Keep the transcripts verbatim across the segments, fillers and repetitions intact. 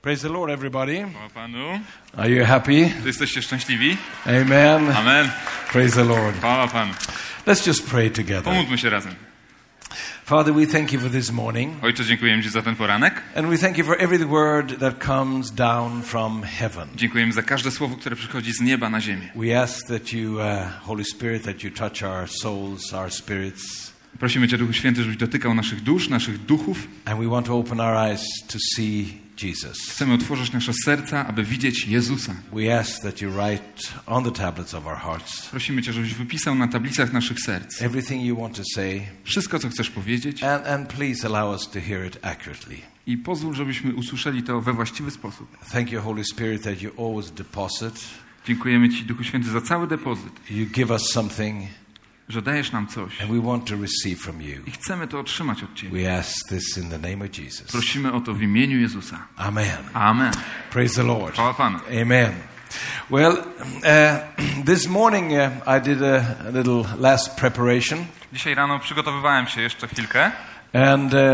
Praise the Lord, everybody. Chwała Panu. Are you happy? Czy jesteście szczęśliwi? Amen. Amen. Praise the Lord. Chwała Panu. Let's just pray together. Pomódlmy się razem. Father, we thank you for this morning. Ojcze, dziękujemy Ci za ten poranek. And we thank you for every word that comes down from heaven. Dziękujemy za każde słowo, które przychodzi z nieba na ziemię. We ask that you, uh, Holy Spirit, that you touch our souls, our spirits. Prosimy Cię, Duchu Święty, żebyś dotykał naszych dusz, naszych duchów. And we want to open our eyes to see Jesus. Chcemy otworzyć nasze serca, aby widzieć Jezusa. We ask that you write on the tablets of our hearts Prosimy Cię, żebyś wypisał na tablicach naszych serc everything you want to say, wszystko, co chcesz powiedzieć, and, and please allow us to hear it accurately. i pozwól, żebyśmy usłyszeli to we właściwy sposób. Thank you, Holy Spirit, that you always deposit. Dziękujemy Ci, Duchu Święty, za cały depozyt, You give us something, że dajesz nam coś and we want to receive from you. i chcemy to otrzymać od Ciebie. We ask this in the name of Jesus. Prosimy o to w imieniu Jezusa. Amen. Amen. Praise the Lord. Chwała Panu. Amen. Well, uh, this morning uh, I did a, a little last preparation, Dzisiaj rano przygotowywałem się jeszcze chwilkę and uh,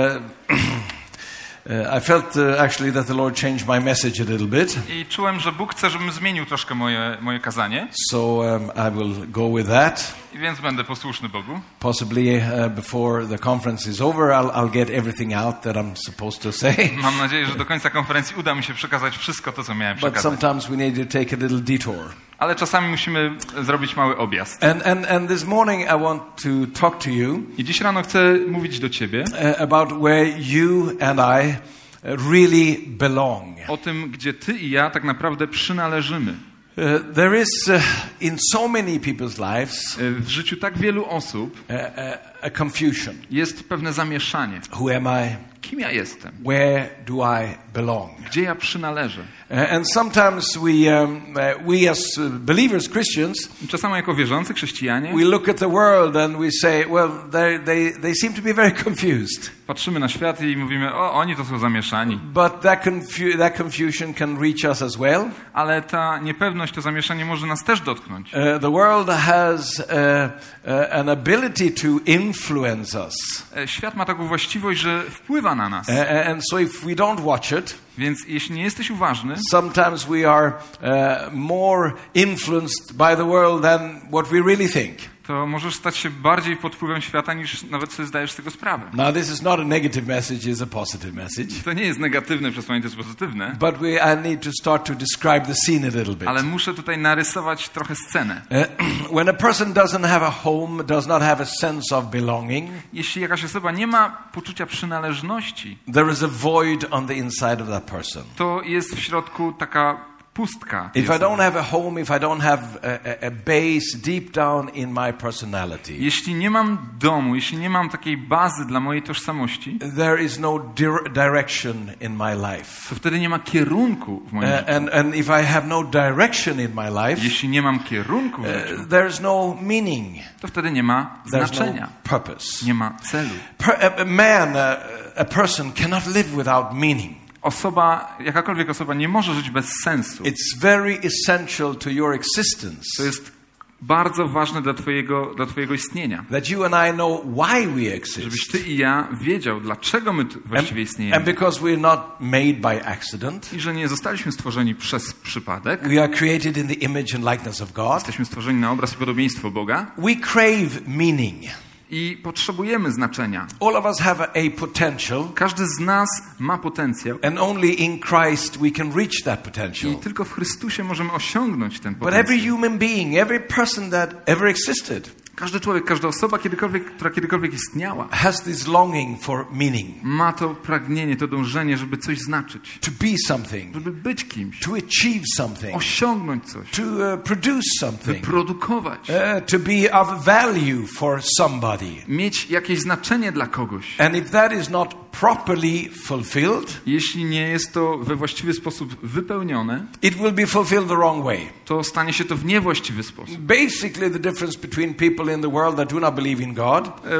uh, I felt uh, actually that the Lord changed my message a little bit. i czułem, że Bóg chce, żebym zmienił troszkę moje, moje kazanie, So um, I will go with that. i więc będę posłuszny Bogu. Possibly uh, before the conference is over, I'll, I'll get everything out that I'm supposed to say. Mam nadzieję, że do końca konferencji uda mi się przekazać wszystko to, co miałem But przekazać. sometimes we need to take a little detour. Ale czasami musimy zrobić mały objazd. And, and, and this morning I want to talk to you I dziś rano chcę mówić do Ciebie uh, about where you and I uh, really belong. o tym, gdzie Ty i ja tak naprawdę przynależymy. Uh, there is uh, in so many people's lives W życiu tak wielu osób uh, uh, a confusion. jest pewne zamieszanie. Who am I? Kim ja jestem? Where do I belong? Gdzie ja przynależę? Uh, and sometimes we, um, uh, we as uh, believers, Christians, I czasami jako wierzący chrześcijanie we look at the world and we say, well, they, they, they seem to be very confused. patrzymy na świat i mówimy, o, oni to są zamieszani. But that, confu- that confusion can reach us as well. Ale ta niepewność, to zamieszanie może nas też dotknąć. Uh, the world has uh, uh, an ability to influence us. E, Świat ma taką właściwość, że wpływa na nas. Uh, and so if we don't watch it, Więc jeśli nie jesteś uważny, sometimes we are uh, more influenced by the world than what we really think. to możesz stać się bardziej pod wpływem świata, niż nawet sobie zdajesz z tego sprawę. Now, this is not a negative message, it's a positive message. To nie jest negatywne przesłanie, to jest pozytywne. But we, I need to start to describe the scene a little bit. Ale muszę tutaj narysować trochę scenę. Uh, when a person doesn't have a home, does not have a sense of belonging, Jeśli jakaś osoba nie ma poczucia przynależności, there is a void on the inside of that person. to jest w środku taka pustka. If I don't have a home, if I don't have a, a, a base deep down in my personality, Jeśli nie mam domu, jeśli nie mam takiej bazy dla mojej tożsamości, there is no dir- direction in my life. to wtedy nie ma kierunku w moim Uh, życiu. and, and if I have no direction in my life, Jeśli nie mam kierunku w życiu, uh, there's no meaning, to wtedy nie ma there's no znaczenia, purpose. nie ma celu. Per- a, a man, a, a person cannot live without meaning. Osoba, jakakolwiek osoba nie może żyć bez sensu. It's very essential to your existence To jest bardzo ważne dla twojego, dla twojego istnienia. that you and I know why we Żebyś exist. ty i ja wiedział, dlaczego my tu właściwie And, istniejemy. and because we're not made by accident, I że nie zostaliśmy stworzeni przez przypadek. we are created in the image and likeness of God. Jesteśmy stworzeni na obraz i podobieństwo Boga. We crave meaning. I potrzebujemy znaczenia. All of us have a, a potential, Każdy z nas ma potencjał. and only in Christ we can reach that potential. I tylko w Chrystusie możemy osiągnąć ten But every potencjał. human being, every person that ever existed, Każdy człowiek, każda osoba, kiedykolwiek, która kiedykolwiek istniała, has this longing for meaning, ma to pragnienie, to dążenie, żeby coś znaczyć. to be something, Żeby być kimś. to achieve something, Osiągnąć coś. to uh, produce something, Wyprodukować. uh, to be of value for somebody. Mieć jakieś znaczenie dla kogoś. And if that is not properly fulfilled, Jeśli nie jest to we właściwy sposób wypełnione, it will be fulfilled the wrong way. to stanie się to w niewłaściwy sposób. Basically, the difference between people in the world that do not believe in God R-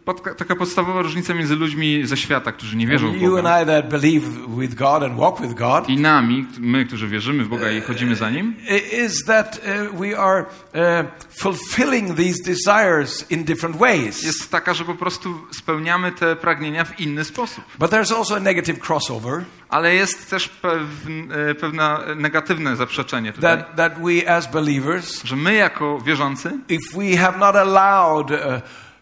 Pod, taka podstawowa różnica między ludźmi ze świata, którzy nie wierzą w You Boga, and I that believe with God and walk with God, i nami, my, którzy wierzymy w Boga i chodzimy za Nim, is that uh, we are uh, fulfilling these desires in different ways. jest taka, że po prostu spełniamy te pragnienia w inny sposób. But there's also a negative crossover Ale jest też pewne, pewne negatywne zaprzeczenie tutaj, that, that we as believers, że my jako wierzący, if we have not allowed uh,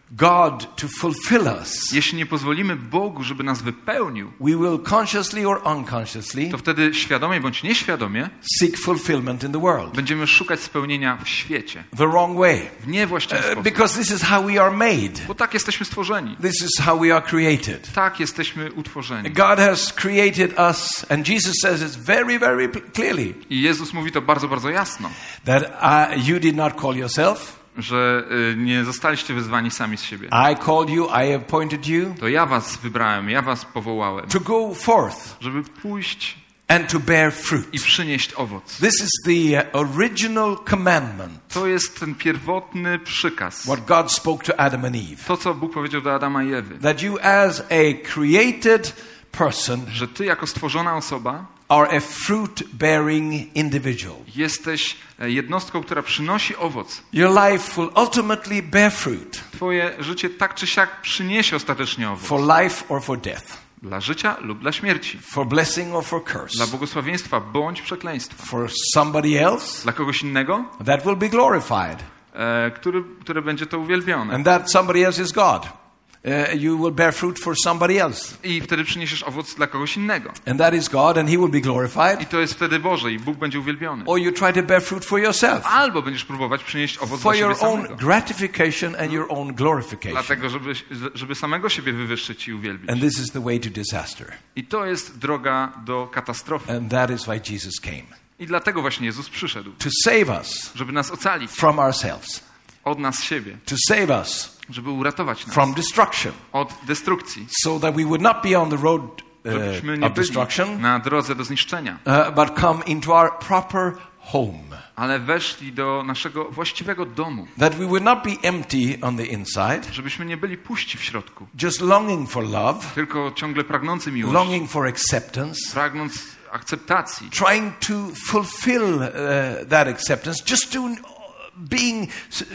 God to fulfill us, jeśli nie pozwolimy Bogu, żeby nas wypełnił, we will consciously or unconsciously to wtedy świadomie bądź nieświadomie seek fulfillment in the world będziemy szukać spełnienia w świecie, the wrong way. w niewłaściwy Uh, sposób. because this is how we are made. Bo tak jesteśmy stworzeni. This is how we are created. Tak jesteśmy utworzeni. God has created us, and Jesus says it very, very clearly I Jezus mówi to bardzo, bardzo jasno, that uh, you did not call yourself. że y, nie zostaliście wyzwani sami z siebie. I called you, I appointed you To ja was wybrałem, ja was powołałem, to go forth żeby pójść and to bear fruit. i przynieść owoc. This is the uh, original commandment, To jest ten pierwotny przykaz. what God spoke to Adam and Eve. To, co Bóg powiedział do Adama i Ewy. That you as a created person Że ty jako stworzona osoba are a fruit-bearing individual. jesteś jednostką, która przynosi owoc. Your life will ultimately bear fruit Twoje życie tak czy siak przyniesie ostatecznie owoc. for life or for death, Dla życia lub dla śmierci. for blessing or for curse. Dla błogosławieństwa bądź przekleństwa. For somebody else, Dla kogoś innego, that will be glorified. e, który, które będzie to uwielbione. And that somebody else is God. Uh, you will bear fruit for somebody else. I wtedy przyniesiesz owoc dla kogoś innego. And that is God, and He will be glorified. I to jest wtedy Boże i Bóg będzie uwielbiony. Or you try to bear fruit for yourself, Albo będziesz próbować przynieść owoc for dla siebie your own samego. gratification and your own glorification. Dlatego, żeby, żeby samego siebie wywyższyć i uwielbić. And this is the way to disaster. I to jest droga do katastrofy. And that is why Jesus came. I dlatego właśnie Jezus przyszedł. To save us Żeby nas ocalić from ourselves. od nas siebie. To save us Żeby uratować nas from destruction. od destrukcji. So that we would not be on the road Żebyśmy uh, nie of byli destruction, na drodze do zniszczenia. uh, but come into our proper home. Ale weszli do naszego właściwego domu. That we would not be empty on the inside, Żebyśmy nie byli puści w środku. just longing for love, Tylko ciągle pragnący miłości. longing for acceptance, Pragnąc akceptacji. trying to fulfill uh, that acceptance, just to being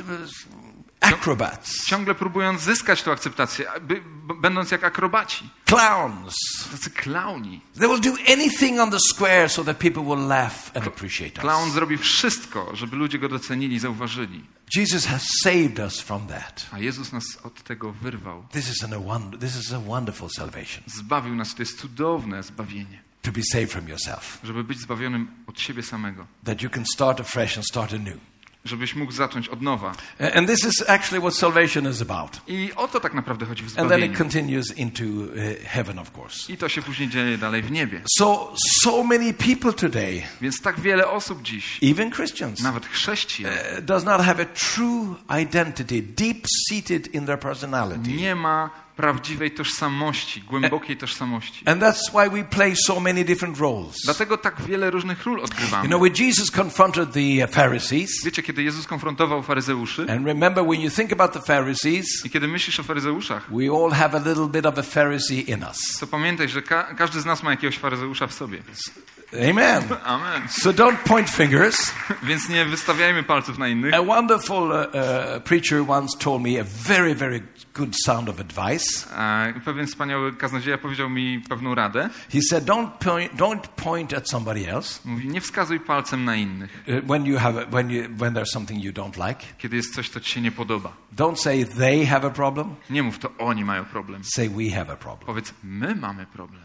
uh, acrobats, Ciągle próbując zyskać tę akceptację, by, b- będąc jak akrobaci. clowns. Tacy klauni. They will do anything on the square so that people will laugh and appreciate Klaun us. zrobi wszystko, żeby ludzie go docenili i zauważyli. Jesus has saved us from that. A Jezus nas od tego wyrwał. This is, an, a wonder, this is a wonderful salvation, Zbawił nas. To jest cudowne zbawienie. to be saved from yourself, Żeby być zbawionym od siebie samego. that you can start afresh and start anew. Żebyś mógł zacząć od nowa. And this is actually what salvation is about. I o to tak naprawdę chodzi w And then it zbawieniu. continues into uh, heaven, of course. I to się później dzieje dalej w niebie. So, so many people today, Więc tak wiele osób dziś, even Christians, nawet chrześcijan, uh, does not have a true identity, deep-seated in their personality. nie ma prawdziwej tożsamości, głębokiej tożsamości. And that's why we play so many different roles. Dlatego tak wiele różnych ról You odgrywamy. know, when Jesus confronted the Pharisees, Wiecie, kiedy Jezus konfrontował faryzeuszy, and remember when you think about the Pharisees, i kiedy myślisz o faryzeuszach, we all have a little bit of a Pharisee in us. to pamiętaj, że ka- każdy z nas ma jakiegoś faryzeusza w sobie. Amen. Amen. So don't point fingers. Więc nie wystawiajmy palców na innych. A wonderful uh, uh, preacher once told me a very, very good sound of advice. A pewien wspaniały kaznodzieja powiedział mi pewną radę. He said, don't point, don't point at somebody else Mówi, nie wskazuj palcem na innych, uh, when you have a, when you when there's something you don't like. kiedy jest coś, co ci się nie podoba. Don't say they have a problem. Nie mów, to oni mają problem. Say we have a problem. Powiedz, my mamy problem.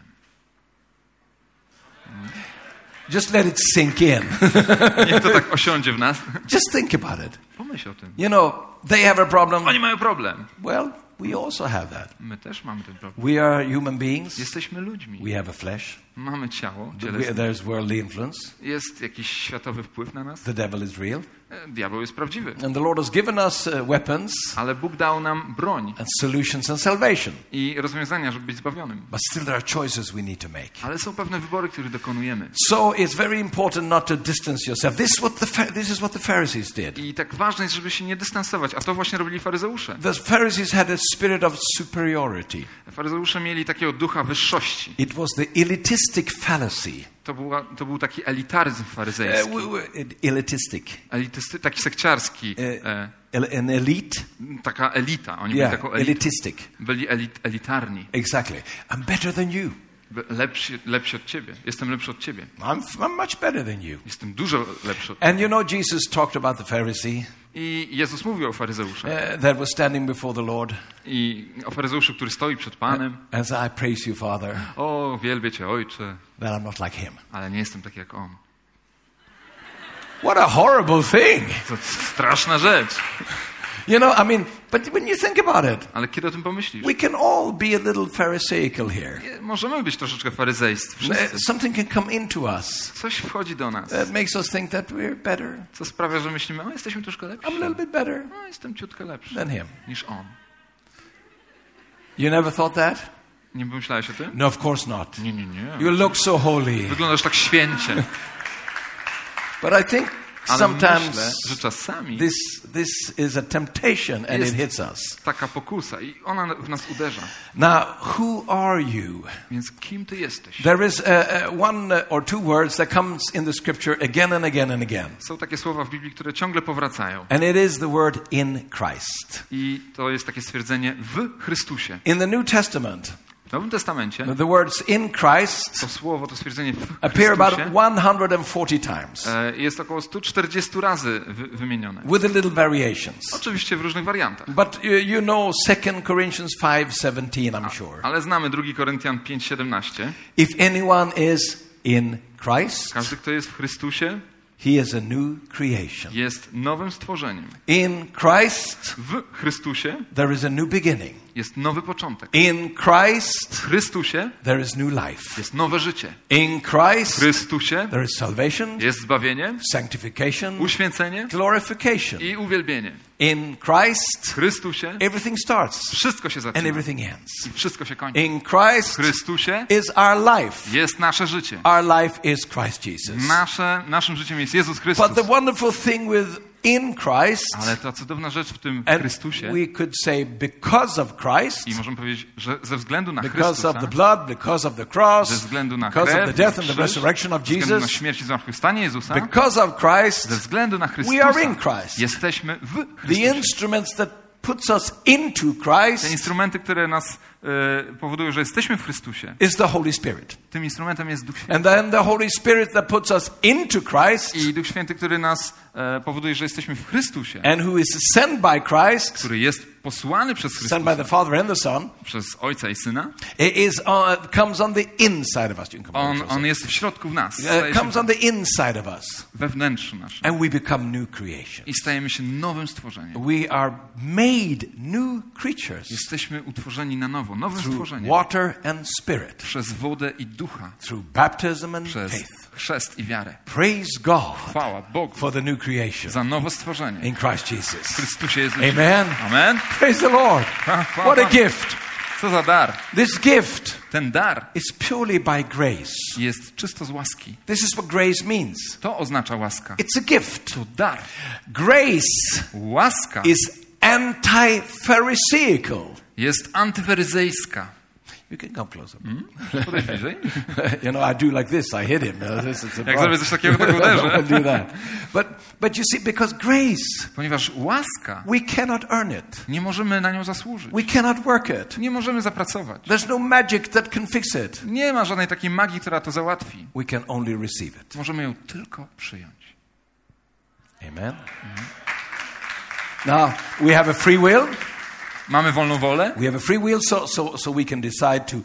Just let it sink in. Niech to tak osiądzie w nas. Just think about it. Pomyśl o tym. You know, they have a problem. Oni mają problem. Well, we also have that. My też mamy ten problem. We are human beings. Jesteśmy ludźmi. We have a flesh. Mamy ciało We- cielesne. There's worldly influence. Jest jakiś światowy wpływ na nas. The devil is real. E, Diabeł jest prawdziwy. And the Lord has given us uh, weapons Ale Bóg dał nam broń and solutions and salvation. i rozwiązania, żeby być zbawionym. But still there are choices we need to make. Ale są pewne wybory, które dokonujemy. So it's very important not to distance yourself. This is what the, Pha- this is what the Pharisees did. I tak ważne jest, żeby się nie dystansować. A to właśnie robili faryzeusze. The Pharisees had a spirit of superiority. Faryzeusze mieli takiego ducha wyższości. It was the elitistic fallacy. To, była, to był taki elitaryzm Uh, faryzejski. w- w- elitistic. Elitysty, taki sekciarski. E, El- An elite. taka elita. Oni Yeah, byli taką elitą. elitistic. Byli elit, elitarni. Exactly. I'm better than you. Lepsi, lepsi od ciebie. Jestem lepszy od ciebie. I'm, I'm much better than you. Jestem dużo lepszy od ciebie. And you know, Jesus talked about the Pharisee I Jezus mówił o faryzeuszach. uh, that was standing before the Lord I o faryzeuszu, który stoi przed Panem. and said, I praise you, Father, O, wielbię Cię, Ojcze, that I'm not like him. ale nie jestem taki jak On. What a horrible thing. To straszna rzecz. You know, I mean, but when you think about it, Ale kiedy o tym pomyślisz? we can all be a little pharisaical here. Nie, możemy być troszeczkę faryzejstw. Wszyscy. Uh, Something can come into us Coś wchodzi do nas, that makes us think that we're better. co sprawia, że myślimy, o, jesteśmy troszkę I'm lepsi. a little bit better No, jestem ciutkę lepszy than him. niż On. You never thought that? Nie pomyślałeś o tym? No, of course not. Nie, nie, nie. You look so holy. Wyglądasz tak święcie. But I think Ale sometimes myślę, że czasami this, this is a temptation and Jest- it hits us. taka pokusa i ona w nas uderza. Now, who are you? Więc kim Ty jesteś? There is uh, uh, one uh, or two words that comes in the scripture again and again and again. Są takie słowa w Biblii, które ciągle powracają. And it is the word in Christ. I to jest takie stwierdzenie w Chrystusie. In the New Testament, W Nowym Testamencie the words in Christ to słowo, to stwierdzenie w appear about Chrystusie one hundred forty times e, jest około sto czterdzieści razy wy, wymienione. with a little variations. Oczywiście w różnych wariantach. But you, you know Second Corinthians five seventeen, I'm sure. Ale znamy drugi Koryntian pięć siedemnaście. If anyone is in Christ, Każdy, kto jest w Chrystusie, he is a new creation. jest nowym stworzeniem. In Christ, W Chrystusie there is a new beginning. jest nowy początek. In Christ, W Chrystusie there is new life. jest nowe życie. In W Christ, Chrystusie there is salvation, jest zbawienie, sanctification, uświęcenie glorification. i uwielbienie. In Christ, W Chrystusie everything starts wszystko się and zaczyna everything ends. i wszystko się kończy. In W Christ Chrystusie is our life. jest nasze życie. Our life is Christ Jesus. Nasze, naszym życiem jest Jezus Chrystus. But the wonderful thing with in Christ, Ale ta cudowna rzecz w tym and Chrystusie, we could say because of Christ, i możemy powiedzieć, że ze względu na because Chrystusa, of the blood, because of the cross, ze względu na because of krew, the death and the krzyż, resurrection of ze względu na Jesus, śmierć i zmartwychwstanie Jezusa, because of Christ, ze względu na we Chrystusa, are in Christ. jesteśmy w The Chrystusie. instruments that puts us into Te Christ instrumenty, które nas e, powodują, że jesteśmy w Chrystusie, is the Holy Spirit. tym instrumentem jest Duch Święty. And then the Holy Spirit that puts us into Christ I Duch Święty, który nas e, powoduje, że jesteśmy w Chrystusie, and who is sent by Christ, który jest posłany przez sent Chrystusa, by the Father and the Son, przez Ojca i Syna, is uh, comes on the inside of us. You can come On, on, on jest w środku w nas, uh, staje comes się on the inside of us, we wnętrzu naszym and we become new creation. i stajemy się nowym stworzeniem. We are made new creatures Jesteśmy utworzeni na nowo, nowym through stworzeniem. water and spirit, Przez wodę i ducha, through baptism and przez faith. chrzest i wiarę. Praise God Chwała Bogu for the new creation za nowe stworzenie. in Christ W Jesus. Chrystusie jest Amen. Amen. Praise the Lord. What a gift. Co za dar. This gift Ten dar is purely by grace. jest czysto z łaski. This is what grace means. To oznacza łaska. It's a gift. To dar. Grace Łaska is anti-pharisaical. jest antyferyzejska. You can come closer. Podejdź bliżej. You know, I do like this. I hit him. Uh, this is a Jak zrobię coś takiego, tak uderzę. do that. But, but you see, because grace, Ponieważ łaska, we cannot earn it. nie możemy na nią zasłużyć. We cannot work it. Nie możemy zapracować. There's no magic that can fix it. Nie ma żadnej takiej magii, która to załatwi. We can only receive it. Możemy ją tylko przyjąć. Amen. Now, we have a free will. Mamy wolną wolę, We have a free will, so, so, so we can decide to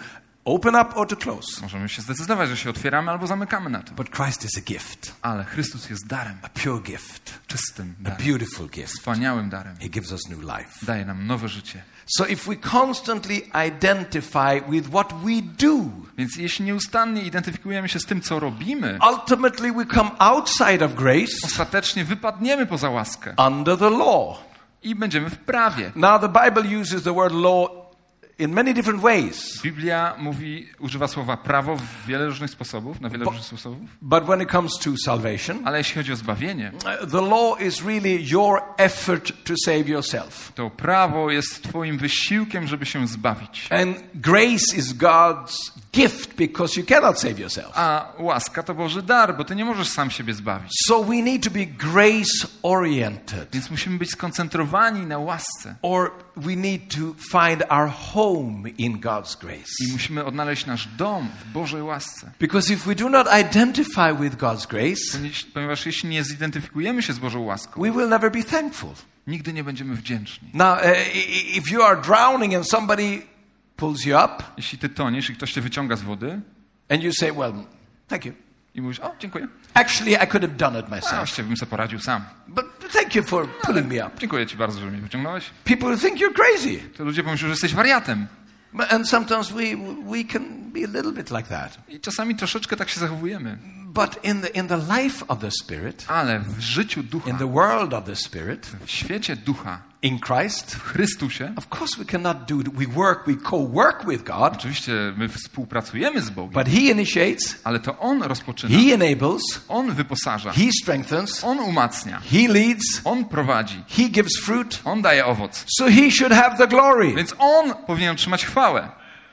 Open up or to close. Możemy się zdecydować, że się otwieramy albo zamykamy na to. But Christ is a gift, Ale Chrystus jest darem, a pure gift, czystym a darem, beautiful gift. wspaniałym darem. He gives us new life. Daje nam nowe życie. So if we constantly identify with what we do, Więc jeśli nieustannie identyfikujemy się z tym, co robimy, ultimately we come outside of grace, ostatecznie wypadniemy poza łaskę under the law. i będziemy w prawie. Now the Bible uses the word law in many different ways. Biblia mówi, używa słowa prawo w wiele różnych sposobów, na wiele Bo- różnych sposobów, But when it comes to salvation, ale jeśli chodzi o zbawienie, uh, the law is really your effort to save yourself. to prawo jest twoim wysiłkiem, żeby się zbawić. And grace is God's gift because you cannot save yourself. A łaska to Boży dar, bo ty nie możesz sam siebie zbawić. So we need to be grace oriented, Więc musimy być skoncentrowani na łasce or we need to find our home in God's grace. i musimy odnaleźć nasz dom w Bożej łasce. Because if we do not identify with God's grace, Ponieważ- Ponieważ jeśli nie zidentyfikujemy się z Bożą łaską, we will never be thankful. nigdy nie będziemy wdzięczni. Now, uh, i- i- if you are drowning and somebody pulls you up Jeśli ty toniesz i ktoś cię wyciąga z wody and you say, well, thank you. i mówisz, o, dziękuję, Actually, I could have done it a myself. właściwie bym sobie poradził sam. But thank you for pulling me up. Dziękuję ci bardzo, że mnie wyciągnąłeś. People think you're crazy. To ludzie pomyślą, że jesteś wariatem. But- And sometimes we, we can be a little bit like that. I czasami troszeczkę tak się zachowujemy. But in the, in the life of the Spirit, Ale w życiu ducha, in the world of the Spirit, w świecie ducha, in Christ, w Chrystusie, of course we cannot do it. We work, we co-work with God, oczywiście my współpracujemy z Bogiem, but He initiates, ale to On rozpoczyna, He enables, On wyposaża, He strengthens, On umacnia, He leads, On prowadzi, He gives fruit. On daje owoc. So He should have the glory. Więc On powinien otrzymać chwałę.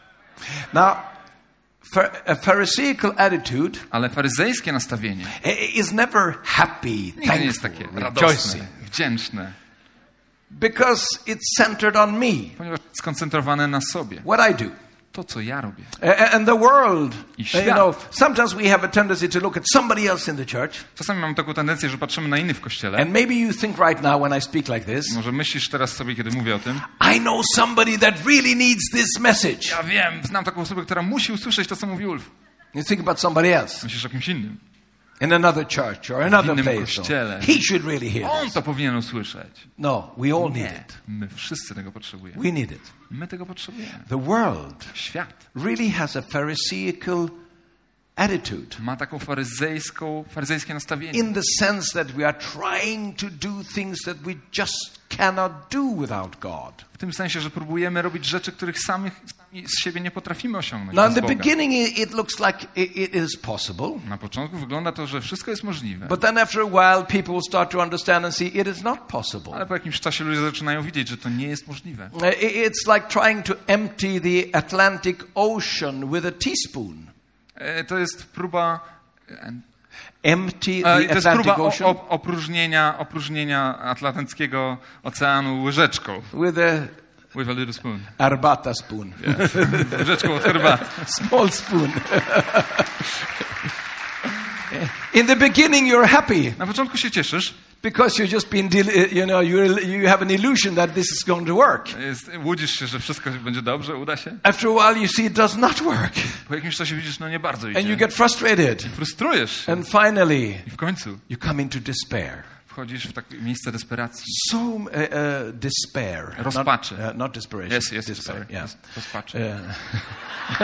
Now, Phar- a Pharisaical attitude Ale faryzejskie nastawienie i- is never happy, nigdy nie jest takie thankful, radosne, rejoicing, wdzięczne, because it's centered on me, ponieważ skoncentrowane na sobie. what I do. To, co ja robię. A- And the world, I uh, świat. you know, sometimes we have a tendency to look at somebody else in the church, Czasami mam taką tendencję, że patrzymy na innych w kościele. and maybe you think right now when I speak like this, Może myślisz teraz sobie, kiedy mówię o tym, I know somebody that really needs this message. ja wiem, znam taką osobę, która musi usłyszeć to, co mówi Ulf. You think about somebody else Myślisz o kimś innym. in another church or another innym place. kościele. He should really hear On this. to powinien usłyszeć. No, we all need Nie, it. my wszyscy tego potrzebujemy. We need it. My tego potrzebujemy. The world Świat really has a Pharisaical attitude ma taką faryzejską, faryzejskie nastawienie. in the sense that we are trying to do things that we just cannot do without God. W tym sensie, że próbujemy robić rzeczy, których samych sami z siebie nie potrafimy osiągnąć. Now, in bez the Boga. beginning, it it looks like it, it is possible. Na początku wygląda to, że wszystko jest możliwe. But then after a while, people will start to understand and see it is not possible. Ale po jakimś czasie ludzie zaczynają widzieć, że to nie jest możliwe. Uh, i- It's like trying to empty the Atlantic Ocean with a teaspoon. E, To jest próba... e, Empty e, the To jest Atlantic próba o, Ocean o, opróżnienia, opróżnienia Atlantyckiego Oceanu łyżeczką. with a With a little spoon. arbata spoon. Łyżeczką od herbaty. Small spoon. In the beginning, you're happy Na początku się cieszysz, because you've just been, del- you know, you you have an illusion that this is going to work. jest, łudzisz się, że wszystko będzie dobrze, uda się. After a while, you see it does not work, Po jakimś czasie widzisz, no nie bardzo and you idzie. get frustrated. Frustrujesz się. And finally, I w końcu you come into despair. wchodzisz w takie miejsce desperacji. So uh, uh, despair, Rozpaczy. not, uh, not desperation. Yes, yes, despair. sorry. Yeah. Roz- Rozpaczy. Uh,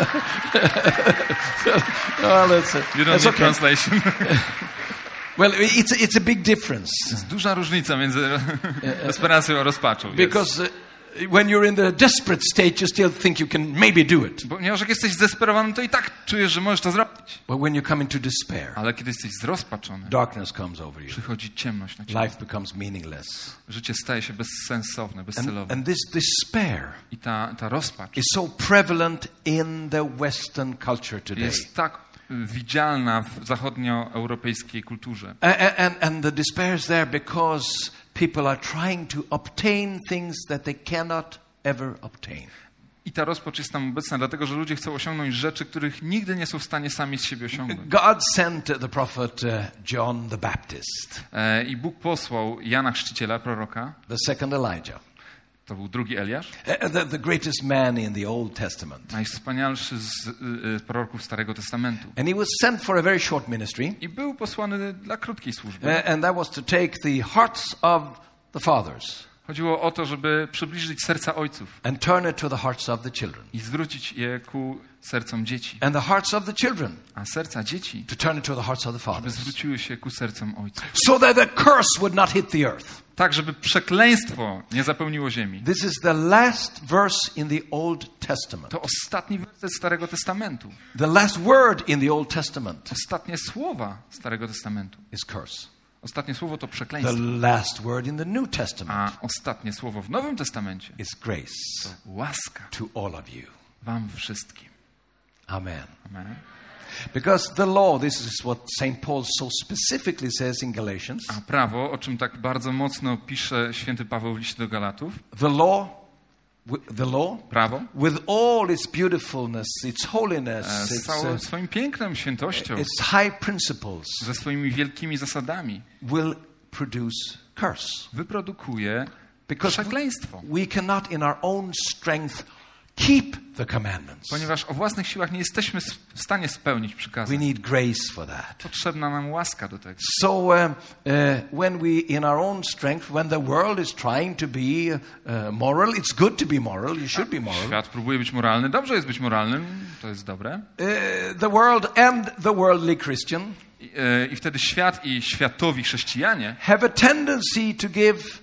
well, it's, a, You don't it's need okay. translation. Well, it's it's a big difference Jest duża różnica między desperacją a rozpaczą. Jest. because uh, when you're in the desperate state, you still think you can maybe do it. Bo ponieważ jak jesteś zdesperowany, to i tak czujesz, że możesz to zrobić. But when you come into despair, Ale kiedy jesteś zrozpaczony, darkness comes over you. przychodzi ciemność na ciebie. Life becomes meaningless. Życie staje się bezsensowne, And, bezcelowe. and this despair I ta, ta rozpacz is so prevalent in the Western culture today. jest tak widzialna w zachodnioeuropejskiej kulturze. A- a- And, and the despair is there because people are trying to obtain things that they cannot ever obtain. I ta rozpacz jest tam obecna, dlatego że ludzie chcą osiągnąć rzeczy, których nigdy nie są w stanie sami z siebie osiągnąć. God sent the prophet uh, John the Baptist, E, I Bóg posłał Jana Chrzciciela, proroka, the second Elijah. To był drugi Eliasz, uh, the, the greatest man in the Old Testament. najwspanialszy z y, y, proroków Starego Testamentu. And he was sent for a very short ministry, I był posłany dla krótkiej służby. uh, and that was to take the hearts of the fathers Chodziło o to, żeby przybliżyć serca ojców and turn it to the hearts of the children, i zwrócić je ku sercom dzieci. and the hearts of the children A serca dzieci, to turn it to the hearts of the żeby fathers, zwróciły się ku sercom ojców. so that the curse would not hit the earth. Tak, żeby przekleństwo nie zapełniło ziemi. This is the last verse in the Old Testament. To ostatni werset Starego Testamentu. The last word in the Old Testament Ostatnie słowa Starego Testamentu. is curse. Ostatnie słowo to The przekleństwo. last word in the New Testament A ostatnie słowo w Nowym Testamencie is grace łaska to all of you. wam wszystkim. Amen. Amen. Because the law, this is what Saint Paul so specifically says in Galatians. A prawo, o czym tak bardzo mocno pisze święty Paweł w liście do Galatów, The law, wi- the law, prawo, with all its beautifulness, its holiness, e, z its, całym uh, swoim pięknem, świętością, its high principles, ze swoimi wielkimi zasadami, will produce curse. wyprodukuje Because przekleństwo. we cannot in our own strength keep the commandments. Ponieważ o własnych siłach nie jesteśmy s- w stanie spełnić We przykazań. need grace for that. Potrzebna nam łaska do tego. So um, uh, when we, in our own strength, when the world is trying to be uh, moral, it's good to be moral, you should be moral. Świat próbuje być moralny. Dobrze jest być moralnym. To jest dobre. Uh, the world and the worldly Christian I, e, I wtedy świat i światowi chrześcijanie have a tendency to give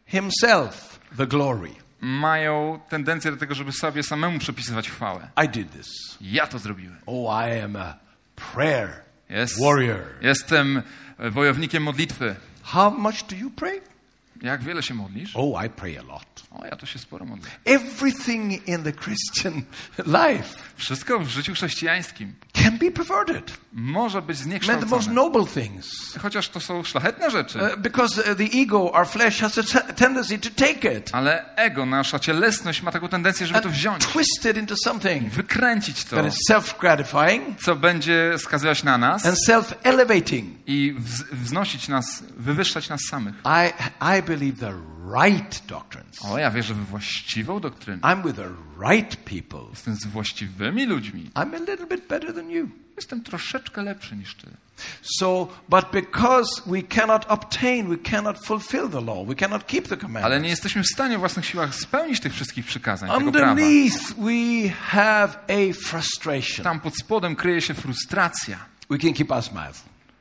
himself the glory. mają tendencję do tego, żeby sobie samemu przypisywać chwałę. I did this. Ja to zrobiłem. Oh, I am a prayer Jest, warrior. jestem e, wojownikiem modlitwy. How much do you pray? Jak wiele się modlisz? Oh, I pray a lot. O, ja to się sporo modlę. Everything in the Christian life Wszystko w życiu chrześcijańskim can be perverted. może być Man, the most zniekształcone. noble things. Chociaż to są szlachetne rzeczy. Uh, because uh, the ego, our flesh, has a t- tendency to take it Ale ego, nasza cielesność ma taką tendencję, żeby to and wziąć. twist it into something Wykręcić to, that is self-gratifying co będzie skazywać na nas and self-elevating. i wz- wznosić nas, wywyższać nas samych. I, I believe the right doctrines. O, ja wierzę we właściwą doktrynę. I'm with the right people. Jestem z właściwymi ludźmi. I'm a little bit better than you. Jestem troszeczkę lepszy niż ty. So, but because we cannot obtain, we cannot fulfill the law, we cannot keep the Ale commandments. nie jesteśmy w stanie w własnych siłach spełnić tych wszystkich przykazań, tego prawa. Underneath, we have a frustration. Tam pod spodem kryje się frustracja. We can keep our smiles.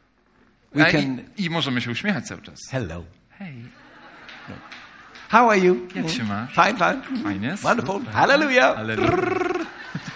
We A can. I, I możemy się uśmiechać cały czas. Hello. Hej, How are you? jak się masz? Fine, fine. Fajnie. Wonderful. Hallelujah. Hallelujah.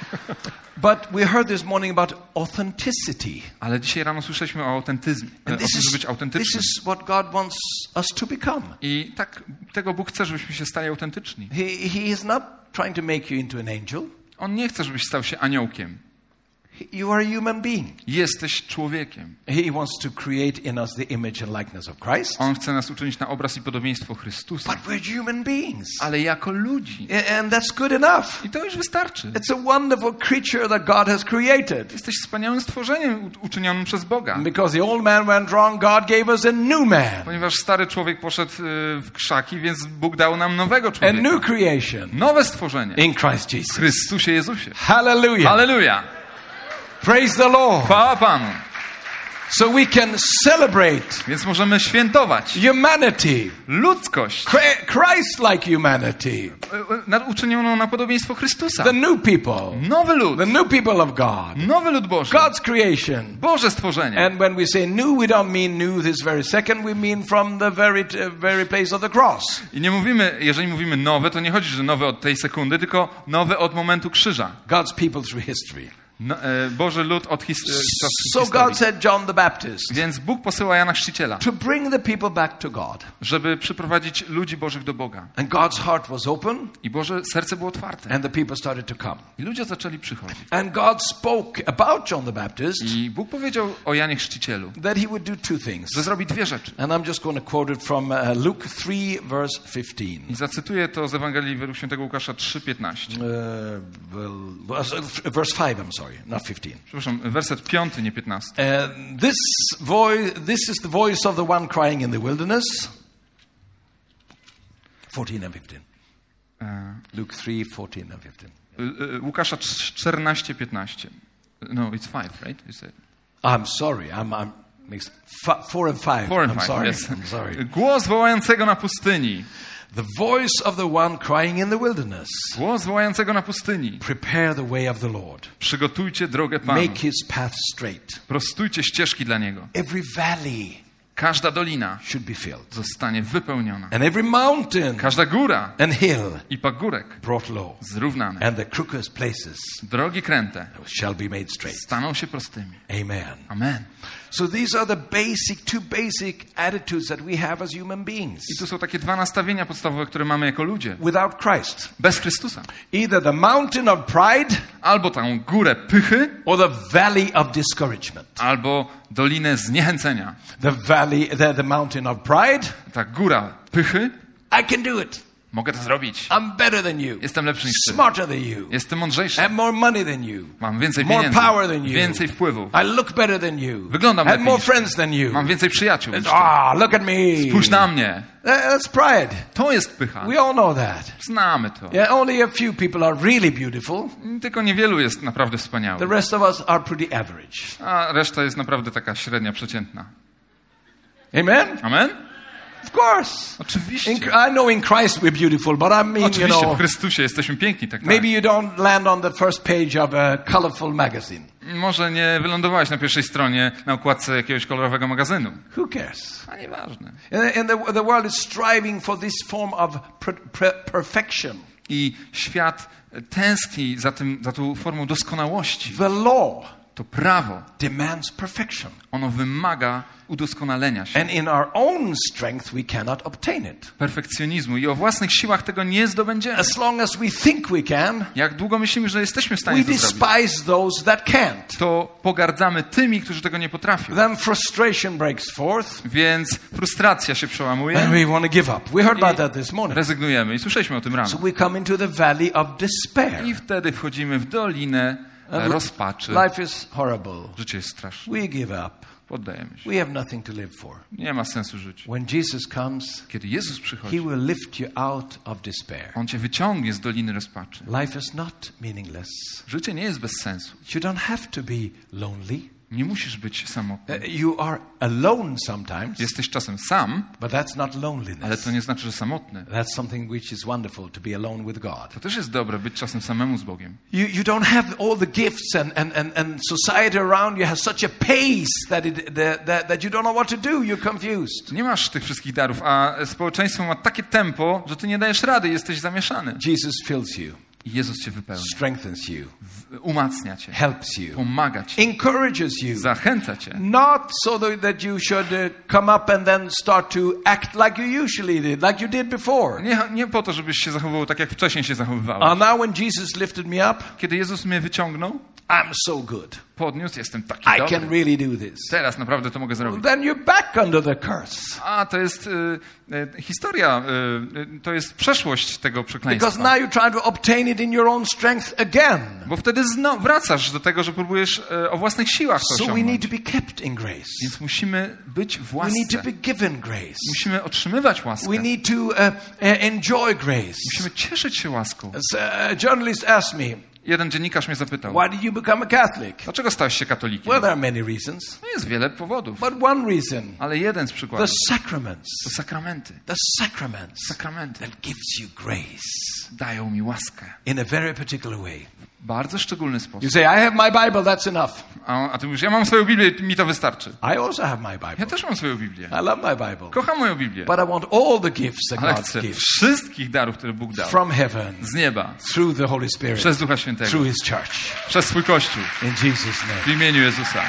But we heard this morning about authenticity. Ale dzisiaj rano słyszeliśmy o autentyzmie, o tym, And this żeby is, być this autentycznym. is what God wants us to become. I tak tego Bóg chce, żebyśmy się stali autentyczni. He, he is not trying to make you into an angel. On nie chce, żebyś stał się aniołkiem. You are a human being. Jesteś człowiekiem. He wants to create in us the image and likeness of Christ. On chce nas uczynić na obraz i podobieństwo Chrystusa. But we're human beings. Ale jako ludzi. And that's good enough. I to już wystarczy. It's a wonderful creature that God has created. Jesteś wspaniałym stworzeniem u- uczynionym przez Boga. Because the old man went wrong, God gave us a new man, Ponieważ stary człowiek poszedł y, w krzaki, więc Bóg dał nam nowego a człowieka. new creation Nowe stworzenie. in Christ W Jesus. Chrystusie Jezusie. Hallelujah. Halleluja. Praise the Lord. Chwała Panu. So we can celebrate Więc możemy świętować humanity, ludzkość, Chri- Christ-like humanity, y, y, nad- uczynioną na podobieństwo Chrystusa. the new people, Nowy lud. the new people of God, Nowy lud Boży. God's creation. Boże stworzenie. And when we say new, we don't mean new this very second, we mean from the very, uh, very place of the cross. I nie mówimy, jeżeli mówimy nowe, to nie chodzi, że nowe od tej sekundy, tylko nowe od momentu krzyża. God's people through history. No, e, Boży lud od his, e, czasów So historii. God said John the Baptist Więc Bóg posyła Jana Chrzciciela, to bring the people back to God. żeby przyprowadzić ludzi Bożych do Boga. And God's heart was open I Boże serce było otwarte. and the people started to come. I ludzie zaczęli przychodzić. And God spoke about John the Baptist I Bóg powiedział o Janie Chrzcicielu, that he would do two things. że zrobi dwie rzeczy. And I'm just going to quote it from uh, Luke three, verse fifteen. I zacytuję to z Ewangelii według świętego Łukasza trzy piętnaście. Uh, well, verse five, I'm sorry, not fifteen. Przepraszam, werset piąty, nie piętnasty. Uh, this, voice, this is the voice of the one crying in the wilderness. fourteen and fifteen. E, Luke three, fourteen and fifteen. y, y, Łukasza czternaście piętnaście. No, it's five, right? You said. I'm sorry. I'm, I'm mixed. F- four and five. Four and I'm five, sorry. yes. I'm sorry. Głos wołającego na pustyni. The voice of the one crying in the wilderness. Głos wołającego na pustyni. Prepare the way of the Lord. Przygotujcie drogę Panu. Make his path straight. Prostujcie ścieżki dla Niego. Every valley Każda dolina should be filled. zostanie wypełniona. And every mountain Każda góra and hill i pagórek brought low. zrównane. And the crooked places Drogi kręte shall be made straight. staną się prostymi. Amen. Amen. So these are the basic, two basic attitudes that we have as human beings. I tu są takie dwa nastawienia podstawowe, które mamy jako ludzie. Without Christ. Bez Chrystusa. Either the mountain of pride Albo tą górę pychy, or the valley of discouragement. albo dolinę zniechęcenia. The valley, the, the mountain of pride. Ta góra pychy, I can do it. mogę to zrobić. I'm better than you. Jestem lepszy niż ty. Smarter than you. Jestem I mądrzejszy. have more money than you. Mam więcej More pieniędzy. power than you. Więcej wpływów. I look better than you. Wyglądam I have lepiej more niż ty. friends than you. Mam więcej przyjaciół niż ty. Ah, look at me. Spójrz na mnie. That's pride. To jest pycha. We all know that. Znamy to. Yeah, only a few people are really beautiful. Tylko niewielu jest naprawdę The wspaniałych. rest of us are pretty average. A reszta jest naprawdę taka średnia, przeciętna. Amen? Amen? Of course. Oczywiście. In, I know in Christ we're beautiful, but I mean, you Oczywiście w know, Chrystusie jesteśmy piękni, tak, tak. maybe you don't land on the first page of a colorful magazine. Może nie wylądowałeś na pierwszej stronie na okładce jakiegoś kolorowego magazynu. Who cares? A nieważne. And, and the, the world is striving for this form of per, per, perfection. I świat tęskni za, tym, za tą formą doskonałości. The law To prawo, demands perfection. ono wymaga udoskonalenia się. And in our own strength we cannot obtain it. Perfekcjonizmu. I o własnych siłach tego nie zdobędziemy. As long as we think we can, Jak długo myślimy, że jesteśmy w we stanie to zrobić, despise those that can't. to pogardzamy tymi, którzy tego nie potrafią. Then frustration breaks forth, Więc frustracja się and przełamuje. we want to give up. We heard about that this morning. Rezygnujemy. I słyszeliśmy o tym rano. So we come into the valley of despair. I wtedy wchodzimy w dolinę e, rozpaczy. Life is horrible. Życie jest straszne. We give up. Poddajemy się. We have nothing to live for. Nie ma sensu żyć. When Jesus comes, Kiedy Jezus He przychodzi, will lift you out of despair. On cię wyciągnie z doliny rozpaczy. Life is not meaningless. Życie nie jest bez sensu. You don't have to be lonely. Nie musisz być samotny. Uh, You are alone sometimes, Jesteś czasem sam, but that's not ale loneliness. to nie znaczy, że samotny. That's something which is wonderful, to be alone with God. To też jest dobre, być czasem samemu z Bogiem. You, you don't have all the gifts, and, and, and, and society around you has such a pace that, it, that, that, that you don't know what to do. You're confused. Nie masz tych wszystkich darów, a społeczeństwo ma takie tempo, że ty nie dajesz rady, jesteś zamieszany. Jesus fills you, I Jezus cię wypełnia, strengthens you, umacnia cię, helps you, pomaga ci, encourages you. zachęca cię. Not so that that you should uh, come up and then start to act like you usually did, like you did before. Nie, nie po to, żebyś się zachowywał tak, jak wcześniej się zachowywałeś. Uh, now when Jesus lifted me up, Kiedy Jezus mnie wyciągnął, I'm so good. podniósł, jestem taki I dobry. can really do this. Teraz naprawdę to mogę zrobić. Then you're back under the curse. A, to jest y, y, historia, y, y, to jest przeszłość tego Because przekleństwa. now you're trying to obtain it in your own strength again. Bo wtedy znowu wracasz do tego, że próbujesz y, o własnych siłach to So we osiągnąć. need to be kept in grace. Więc musimy być w We need to łasce. be given grace. Musimy otrzymywać łaskę. We need to uh, uh, enjoy grace. Musimy cieszyć się łaską. As a journalist asked me, Jeden dziennikarz mnie zapytał, why did you become a Catholic? dlaczego stałeś się katolikiem? Well, there are many reasons, No jest wiele powodów, but one reason, ale jeden z the przykładów sacraments, to sakramenty. the sacraments Sakramenty that gives you grace dają mi łaskę in a very particular way. w bardzo szczególny You sposób. say, I have my Bible, that's enough. A, a ty mówisz, ja mam swoją Biblię, mi to wystarczy. I also have my Ja Bible. też mam swoją Biblię. I love my Bible. Kocham moją Biblię. But I want all the gifts that Ale God chcę gives wszystkich darów, które Bóg dał. from heaven, Z nieba, through the Holy Spirit, przez Ducha Świętego, through His church, przez swój Kościół, in Jesus' name. w imieniu Jezusa.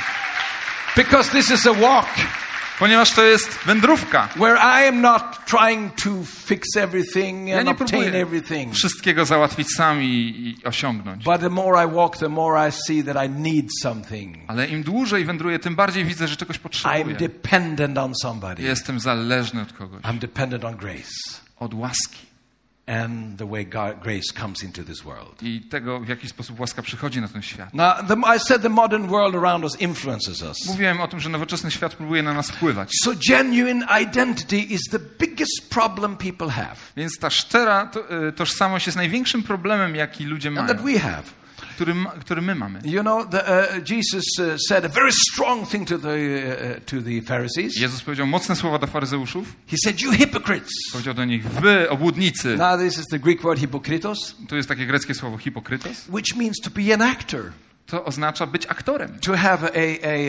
Because this is a walk Ponieważ to jest wędrówka. where I am not trying to fix everything Ja and nie obtain próbuję everything. wszystkiego załatwić sam i, i osiągnąć. But the more I walk, the more I see that I need something. Ale im dłużej wędruję, tym bardziej widzę, że czegoś I'm potrzebuję. dependent on somebody. Jestem zależny od kogoś. I'm dependent on grace. Od łaski. and the way God, grace comes into this world. I tego, w jaki sposób łaska przychodzi na ten świat. Now, the, I said the modern world around us influences us. Mówiłem o tym, że nowoczesny świat próbuje na nas wpływać. So genuine identity is the biggest problem people have. Więc ta szczera to, y, tożsamość jest największym problemem, jaki ludzie And mają, that we have. który, ma, który my mamy. You know, the, uh, Jesus uh, said a very strong thing to the, uh, to the Pharisees. Jezus powiedział mocne słowa do faryzeuszów. He said, you hypocrites. Powiedział do nich, wy obłudnicy. Now this is the Greek word hypokritos, To jest takie greckie słowo hipokrytos. which means to be an actor. To oznacza być aktorem. To have a,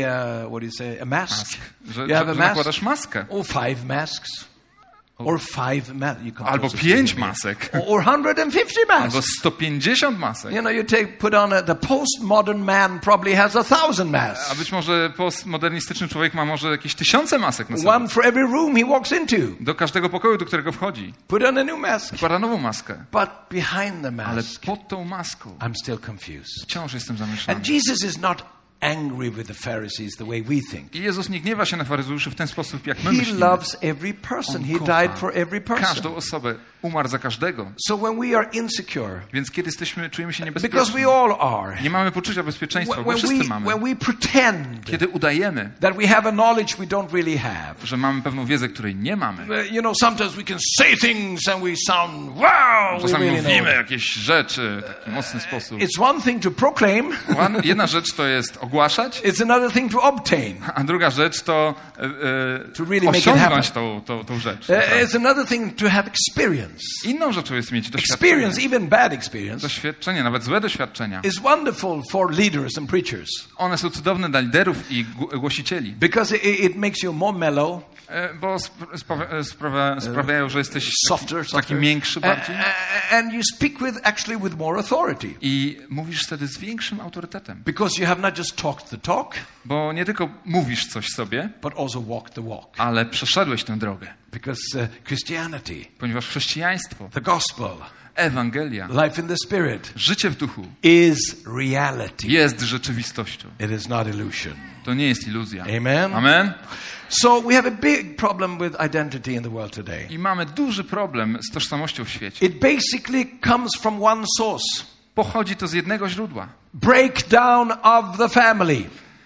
a uh, what do you say, a mask. Mask. Że, You że, have że a mask. nakładasz maskę. Or five masks. Or five masks. Albo pięć masek. Or one hundred fifty Albo masks. sto pięćdziesiąt masek. You know, you take, put on a, the postmodern man probably has a thousand A masks. być może postmodernistyczny człowiek ma może jakieś tysiące masek na sobie. One for every room he walks into. Do każdego pokoju, do którego wchodzi. Put on a new mask. Wkłada nową maskę. But behind the Ale mask, pod tą maską I'm still confused. wciąż jestem zamieszany. And Jesus is not angry with the Pharisees the way we think. I Jezus nie gniewa się na faryzeuszy w ten sposób, jak my He myślimy. loves every person. On He kocha died for every person. każdą osobę. Umarł za każdego. So when we are insecure, Więc kiedy jesteśmy, czujemy się because niebezpieczni, we all are, nie mamy poczucia bezpieczeństwa, when bo wszyscy we, mamy. when we pretend Kiedy udajemy, that we have a knowledge we don't really have, że mamy pewną wiedzę, której nie mamy. uh, you know, sometimes we can say things and we sound, wow, we Czasami really mówimy know. jakieś rzeczy w taki mocny sposób. It's one thing to proclaim, One- Jedna rzecz to jest ogłaszać, it's another thing to obtain. a druga rzecz to e, e, To really make it osiągnąć happen. tą, tą, tą rzecz. Uh, it's another thing to have experience. Inną rzeczą jest mieć doświadczenie. Experience, even bad experience, Doświadczenie, nawet złe doświadczenia. is wonderful for leaders and preachers One są cudowne dla liderów i gł- głosicieli, because it, it makes you more mellow, e, bo spra- sprawia- sprawia- sprawiają, że jesteś softer, taki, softer. taki miększy A- bardziej a- and you speak with actually with more authority i mówisz wtedy z większym autorytetem. because you have not just talked the talk, Bo nie tylko mówisz coś sobie, but also walked the walk. ale przeszedłeś tę drogę. Because uh, Christianity, Ponieważ chrześcijaństwo, the gospel, Ewangelia, life in the Spirit życie w duchu is reality. jest rzeczywistością. It is not illusion. To nie jest iluzja. Amen. Amen. So we have a big problem with identity in the world today. I mamy duży problem z tożsamością w świecie. It basically comes from one source. Pochodzi to z jednego źródła. Breakdown of the family.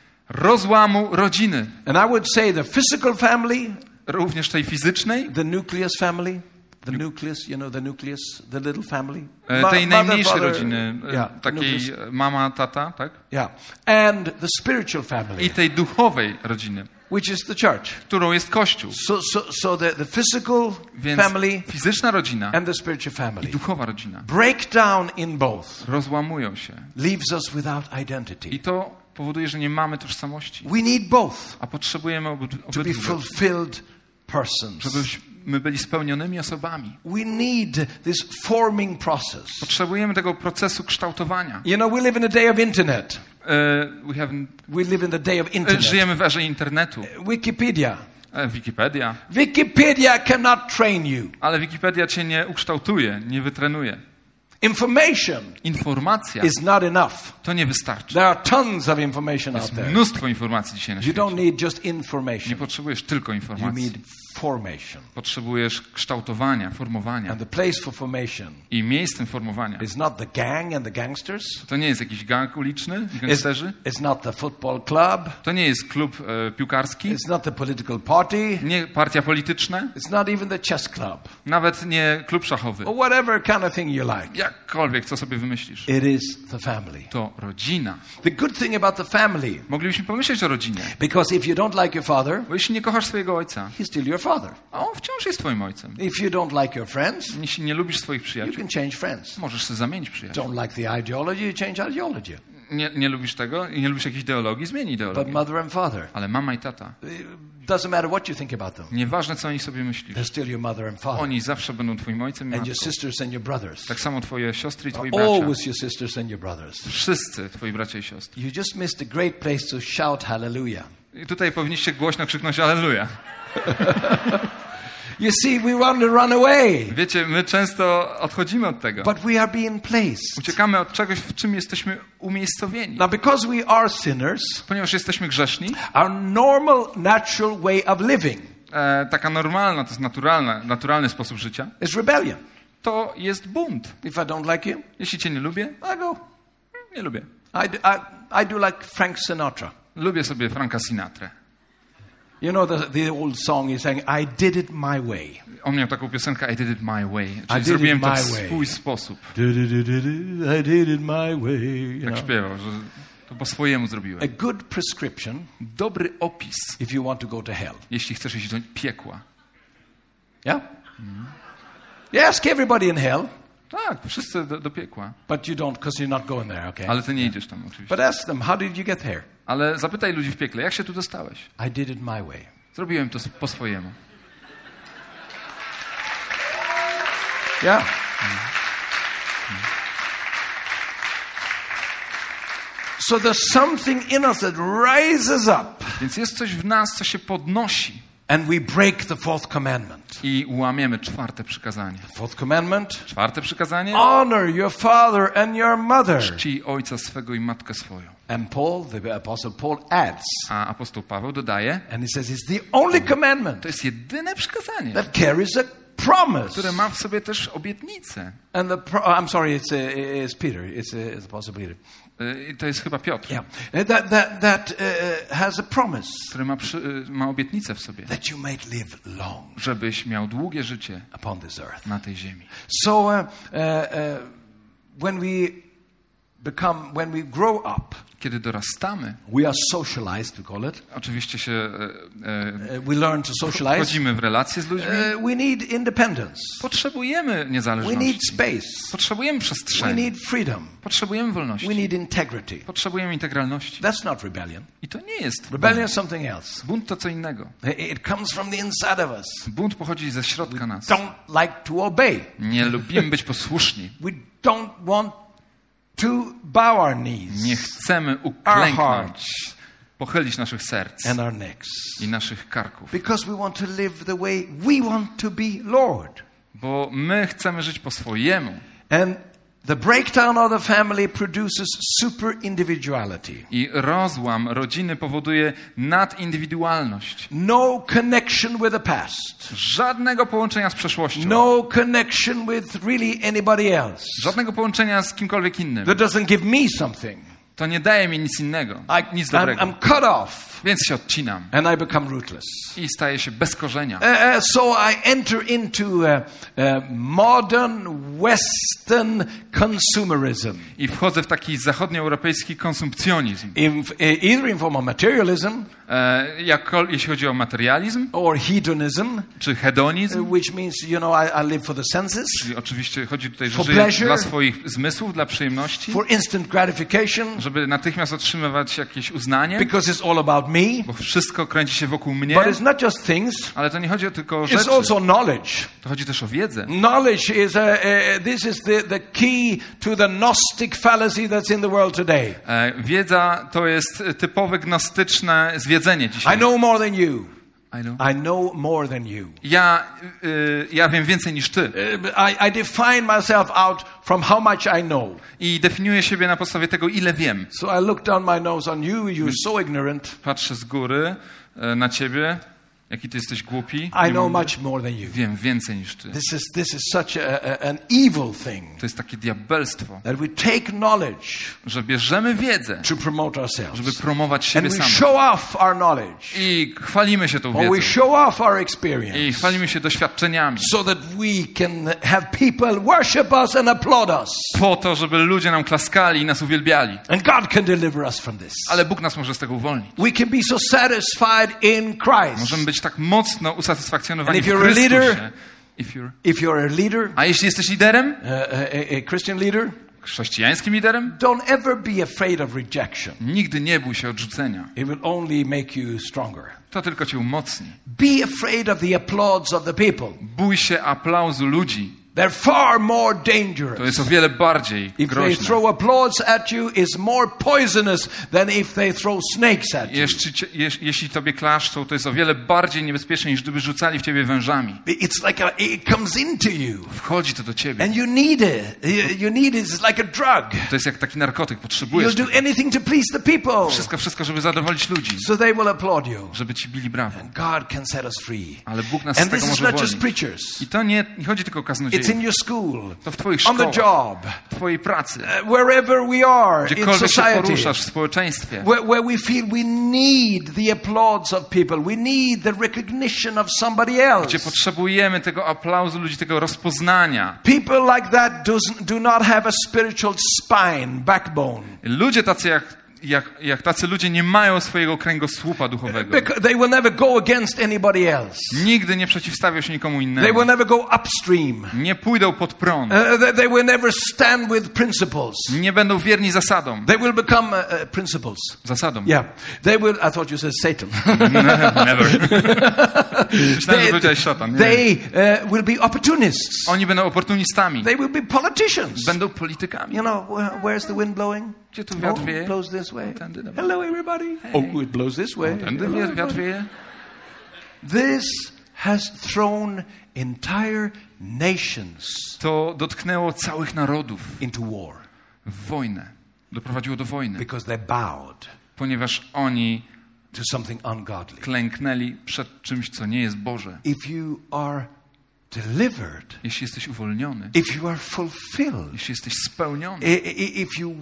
Rozłamu rodziny. And I would say the physical family, Również tej fizycznej, the nucleus family, the nucleus, you know, the nucleus, the little family. e, Mo- tej mother, najmniejszej father, rodziny, e, yeah, takiej nucleus. e, mama, tata, tak? Yeah. And the spiritual family, I tej duchowej rodziny, which is the church. którą jest Kościół. So, so, so the, the physical Więc family fizyczna rodzina and the spiritual i family. duchowa rodzina Breakdown in both rozłamują się. leaves us without identity. I to powoduje, że nie mamy tożsamości. We need both A potrzebujemy obyd- to be obydwu rzeczy, fulfilled persons. żebyśmy byli spełnionymi osobami. We need this forming process. Potrzebujemy tego procesu kształtowania. You know, we live in a day of internet. E, we have, We live in the day of e, internet. żyjemy w erze internetu. Wikipedia. E, Wikipedia. Wikipedia cannot train you. Ale Wikipedia cię nie ukształtuje, nie wytrenuje. Information Informacja is not enough. to nie wystarczy. There are tons of information out Jest there. mnóstwo informacji dzisiaj na You świecie. don't need just Nie information. potrzebujesz tylko You informacji. need formation. Potrzebujesz kształtowania, formowania. And the place for formation I miejscem formowania is not the gang and the gangsters. to nie jest jakiś gang uliczny, It's, gangsterzy. it's not the football club. To nie jest klub e, piłkarski, It's not the political party. nie partia polityczna, It's not even the chess club. nawet nie klub szachowy. Or whatever kind of thing you like. Jakkolwiek, co sobie wymyślisz. It is the family. To rodzina. The good thing about the family, Moglibyśmy pomyśleć o rodzinie. because if you don't like your father, Bo jeśli nie kochasz swojego ojca, he's still your father. a on wciąż jest twoim ojcem. If you don't like your friends, Jeśli nie lubisz swoich you przyjaciół, can change friends. możesz sobie zamienić przyjaciół. Don't like the ideology, you change ideology. Nie, nie lubisz tego i nie lubisz jakiejś ideologii, zmień But ideologię. mother and father, Ale mama i tata, it doesn't matter what you think about them. nieważne co oni sobie myślisz, They're still your mother and father. oni zawsze będą twoim ojcem i And your matką. sisters and your brothers. Tak samo twoje siostry i twoi bracia. Always your sisters and your brothers. Wszyscy twoi bracia i siostry. You just missed a great place to shout hallelujah. I tutaj powinniście głośno krzyknąć Alleluja. You see, we want to run away, Wiecie, my często odchodzimy od tego. but we are being placed. Uciekamy od czegoś, w czym jesteśmy umiejscowieni. Now, because we are sinners, Ponieważ jesteśmy grzeszni, our normal, natural way of living e, taka normalna, to jest naturalna, naturalny sposób życia, is rebellion. to jest bunt. If I don't like you, Jeśli cię nie lubię, I go. nie lubię. I, do- I, I do like Frank Sinatra. Lubię sobie Franka Sinatrę. You know, the, the old song is saying, I did it my way. On miał taką piosenkę I did it my way. did Czyli it zrobiłem to my w way. swój sposób. Du- du- du- du- du, I did it my way. You Tak know. śpiewał, że to po swojemu A zrobiłem. good prescription Dobry opis, if you want to go to hell. jeśli chcesz iść do piekła. Yeah? You ask everybody in hell, Tak, wszyscy do, do piekła. but you don't because you're not going there, okay? Ale ty nie idziesz tam oczywiście. But ask them, how did you get there? Ale zapytaj ludzi w piekle, jak się tu dostałeś? I did it my way. Zrobiłem to s- po swojemu. Yeah. So there's something in us that rises up Więc jest coś w nas, co się podnosi and we break the fourth commandment. i łamiemy czwarte przykazanie. Fourth commandment, Czwarte przykazanie? honor your father and your mother. Czcij ojca swego i matkę swoją. And Paul, the apostle Paul adds, A apostoł Paweł dodaje, and he says it's the only commandment to jest jedyne przykazanie, that carries a promise. które ma w sobie też obietnicę. And the pro- I'm sorry, it's, uh, it's Peter. It's, uh, it's Apostle Peter. Y, To jest chyba Piotr, Yeah, Uh, that that that uh, has a promise który ma, przy, y, ma obietnicę w sobie, that you may live long żebyś miał długie życie upon this earth. na tej ziemi. So uh, uh, uh, when we become, when we grow up, Kiedy dorastamy, we are socialized, we call it. oczywiście się e, e, Uh, we learn to socialize. wchodzimy w relacje z ludźmi, Uh, we need independence. potrzebujemy We need niezależności, space. potrzebujemy We przestrzeni, need freedom. potrzebujemy We wolności, need integrity. potrzebujemy integralności. That's not rebellion. I to nie jest Rebellion bunt. is something else. Bunt to co innego. It comes from the inside of us. Bunt pochodzi ze środka nas. Don't like to obey. Nie lubimy być posłuszni. We don't want to bow our knees Nie chcemy Our uklęknąć, hearts. pochylić naszych serc and our necks i naszych karków. because we want to live the way we want to be Lord. Bo my chcemy żyć po swojemu. And the breakdown of the family produces super individuality. I rozłam rodziny powoduje nadindywidualność. No connection with the past. Żadnego połączenia z przeszłością. No connection with really anybody else. Żadnego połączenia z kimkolwiek innym. That doesn't give me something. To nie daje mi nic innego, I, nic I'm, dobrego. I'm cut off Więc się odcinam and I become rootless. i staję się bez korzenia. Uh, uh, so I enter into uh, uh, modern Western consumerism, I wchodzę w taki zachodnioeuropejski konsumpcjonizm. in, uh, either in form of materialism E, jako, jeśli chodzi o materializm, or hedonism, czy hedonizm, uh, which means, you know, I, I live for the senses, czyli oczywiście chodzi tutaj, że For żyję pleasure. dla swoich zmysłów, dla przyjemności, for instant gratification, żeby natychmiast otrzymywać jakieś uznanie, because it's all about me. bo wszystko kręci się wokół mnie, But it's not just things, ale to nie chodzi tylko o it's rzeczy, also knowledge. to chodzi też o wiedzę. Knowledge is a, a, this is the, the key to the Gnostic fallacy that's in the world today. E, wiedza to jest typowe gnostyczne zwiedzenie dzisiaj. I know more than you. I know. I know more than you. Ja, y, ja wiem więcej niż ty. Uh, I, I define myself out from how much I know. I definiuję siebie na podstawie tego, ile wiem. So I look down my nose on you. You're so ignorant. Patrzę z góry e, na ciebie, jaki ty jesteś głupi. I know niemądry. much more than you. Wiem więcej niż ty. This is this is such a, a, an evil thing To jest takie diabelstwo, that we take knowledge że bierzemy wiedzę, to promote ourselves, żeby promować and siebie we samych. show off our knowledge, I chwalimy się tą or we wiedzą. show off our I experience, chwalimy się doświadczeniami. so that we can have people worship us and applaud us, Po to, żeby ludzie nam klaskali i nas uwielbiali. and God can deliver us from this. Ale Bóg nas może z tego uwolnić. We can be so satisfied in Christ. Możemy być tak mocno usatysfakcjonowani And w if you're a Chrystusie. leader- If you're... If you're a leader, A jeśli jesteś liderem, uh, a, a Christian leader, chrześcijańskim liderem, don't ever be afraid of rejection. nigdy nie bój się odrzucenia. It will only make you stronger. To tylko cię umocni. Be afraid of the applause of the people. Bój się aplauzu ludzi. They're far more To dangerous. jest o wiele bardziej If they groźne. throw applause at you, it's more poisonous than if they throw snakes at you. Jeśli, cię- jeś- jeśli tobie klaszczą, to jest o wiele bardziej niebezpieczne, niż gdyby rzucali w ciebie wężami. It's like a, it comes into you, Wchodzi to do ciebie. and you need it. You- You need it. It's like a drug. To jest jak taki narkotyk, You'll potrzebujesz do tego. anything to please the people, Wszystko, wszystko, żeby zadowolić ludzi, so they will applaud you. żeby ci bili brawo. God can set us free. Ale Bóg nas And z tego this is może not just uwolnić. preachers. I to nie, nie chodzi tylko o It's kaznodziejów. It's in your school, to w twoich on the szkołach, job, w twojej pracy, uh, wherever we are in gdziekolwiek się society, poruszasz w społeczeństwie, where, where we feel we need the applause of people, we need the recognition of somebody else. gdzie potrzebujemy tego aplauzu ludzi, tego rozpoznania. People like that doesn't, do not have a spiritual spine, backbone. Ludzie tacy jak Jak, jak tacy ludzie nie mają swojego kręgosłupa duchowego. Because they will never go against anybody else. Nigdy nie przeciwstawią się nikomu They will innemu. never go upstream. Nie pójdą pod prąd. Uh, they, they will never stand with principles. Nie będą wierni zasadom. They will become uh, uh, principles. Zasadom. Yeah. They will, I thought you said Satan. Never. Myślałem, że they powiedziałeś szatan. Nie. they uh, will be opportunists. Oni będą oportunistami. They will be politicians. Będą politykami. You know, where, where's the wind blowing? Gdzie tu wiatr Oh, wieje? it blows this way. Tędy, no. Hello, everybody. Hey. Oh, it blows this way. Tędy Hello, wie- wiatr everybody. wieje. This has thrown entire nations To dotknęło całych narodów into war w wojnę. Doprowadziło do wojny. because they bowed Ponieważ oni to something ungodly. klęknęli przed czymś, co nie jest Boże. If you are delivered, Jeśli jesteś uwolniony, if you are fulfilled, jeśli jesteś spełniony, i- i- if you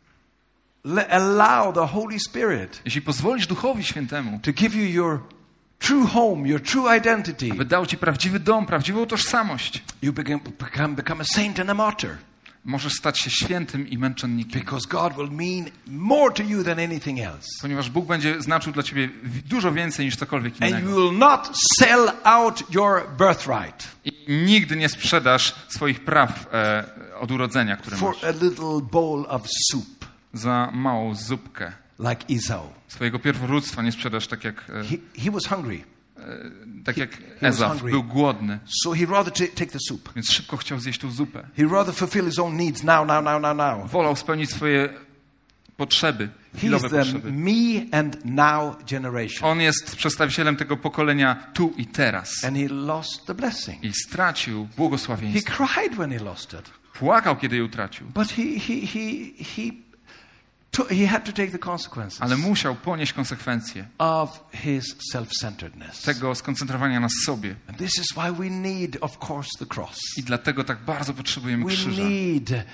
le- allow the Holy Spirit jeśli pozwolisz Duchowi Świętemu, to give you your true home, your true identity, by dał ci prawdziwy dom, prawdziwą tożsamość, you begin, become, become a saint and a martyr możesz stać się świętym i męczennikiem. because God will mean more to you than anything else. Ponieważ Bóg będzie znaczył dla ciebie w- dużo więcej niż cokolwiek And you innego. will not sell out your birthright I nigdy nie sprzedasz swoich praw e, od urodzenia, które for masz, a little bowl of soup za małą zupkę. like Esau. Swojego pierworództwa nie sprzedasz tak jak, e, He, he was hungry, tak jak was Ezaf, hungry. był głodny, so he rather ta- take the soup. więc szybko chciał zjeść tą zupę. He rather fulfill his own needs now, now, now, now, now. Wolał spełnić swoje potrzeby, chwilowe He's the potrzeby. me and now generation. On jest przedstawicielem tego pokolenia tu i teraz. And he lost the blessing. I stracił He błogosławieństwo. cried when he lost it. Płakał, kiedy je utracił. But he, he, he, he, took, he had to take the consequences Ale musiał ponieść konsekwencje of his self-centeredness. tego skoncentrowania na sobie. And this is why we need, of course, the cross. I dlatego tak bardzo potrzebujemy We krzyża. need uh,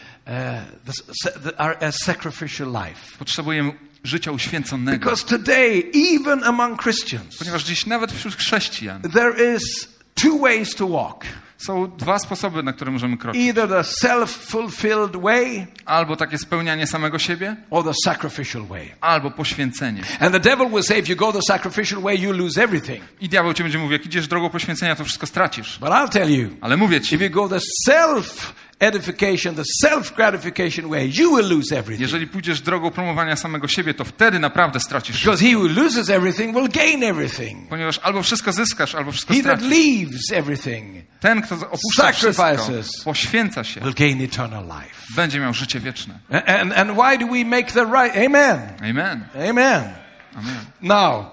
the, the, our, a sacrificial life. Potrzebujemy życia uświęconego. Because today, even among Christians, Ponieważ dziś nawet wśród chrześcijan there is two ways to walk. są dwa sposoby, na które możemy kroczyć. Either the self-fulfilled way Albo takie spełnianie samego siebie, or the sacrificial way. albo poświęcenie. And the devil will say, if you go the sacrificial way, you lose everything. I diabeł ci będzie mówił, jak idziesz drogą poświęcenia, to wszystko stracisz. But I'll tell you, Ale mówię ci, if you go the self-edification, the self-gratification way, you will lose everything. jeżeli pójdziesz drogą promowania samego siebie, to wtedy naprawdę stracisz. Because he who loses everything will gain everything. Ponieważ albo wszystko zyskasz, albo wszystko He that stracisz. leaves everything Ten, kto opuszcza wszystko, Sacrifices. poświęca się, will gain eternal life. będzie miał życie wieczne. And, and, and why do we make the right? Amen. Amen. Amen. Amen. Now,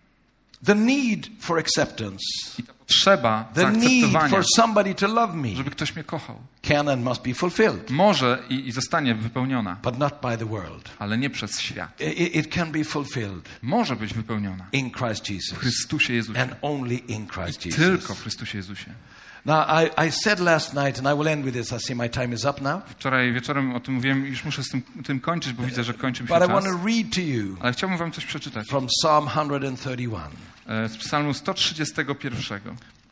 the need for acceptance, I ta potrzeba the need zaakceptowania, for somebody to love me żeby ktoś mnie kochał, can and must be fulfilled, może i, i zostanie wypełniona, but not by the world. ale nie przez świat. It, it can be fulfilled Może być wypełniona in Christ Jesus w Chrystusie Jezusie. and only in Christ Tylko Jesus. w Chrystusie Jezusie. Now, I, I said last night, and I will end with this. I see my time is up now. Wczoraj wieczorem o tym mówiłem i już muszę z tym, tym kończyć, bo widzę, że kończy mi się But I czas. want to read to you Ale chciałbym wam coś przeczytać. from Psalm one thirty-one. E, Z psalmu sto trzydziestego pierwszego.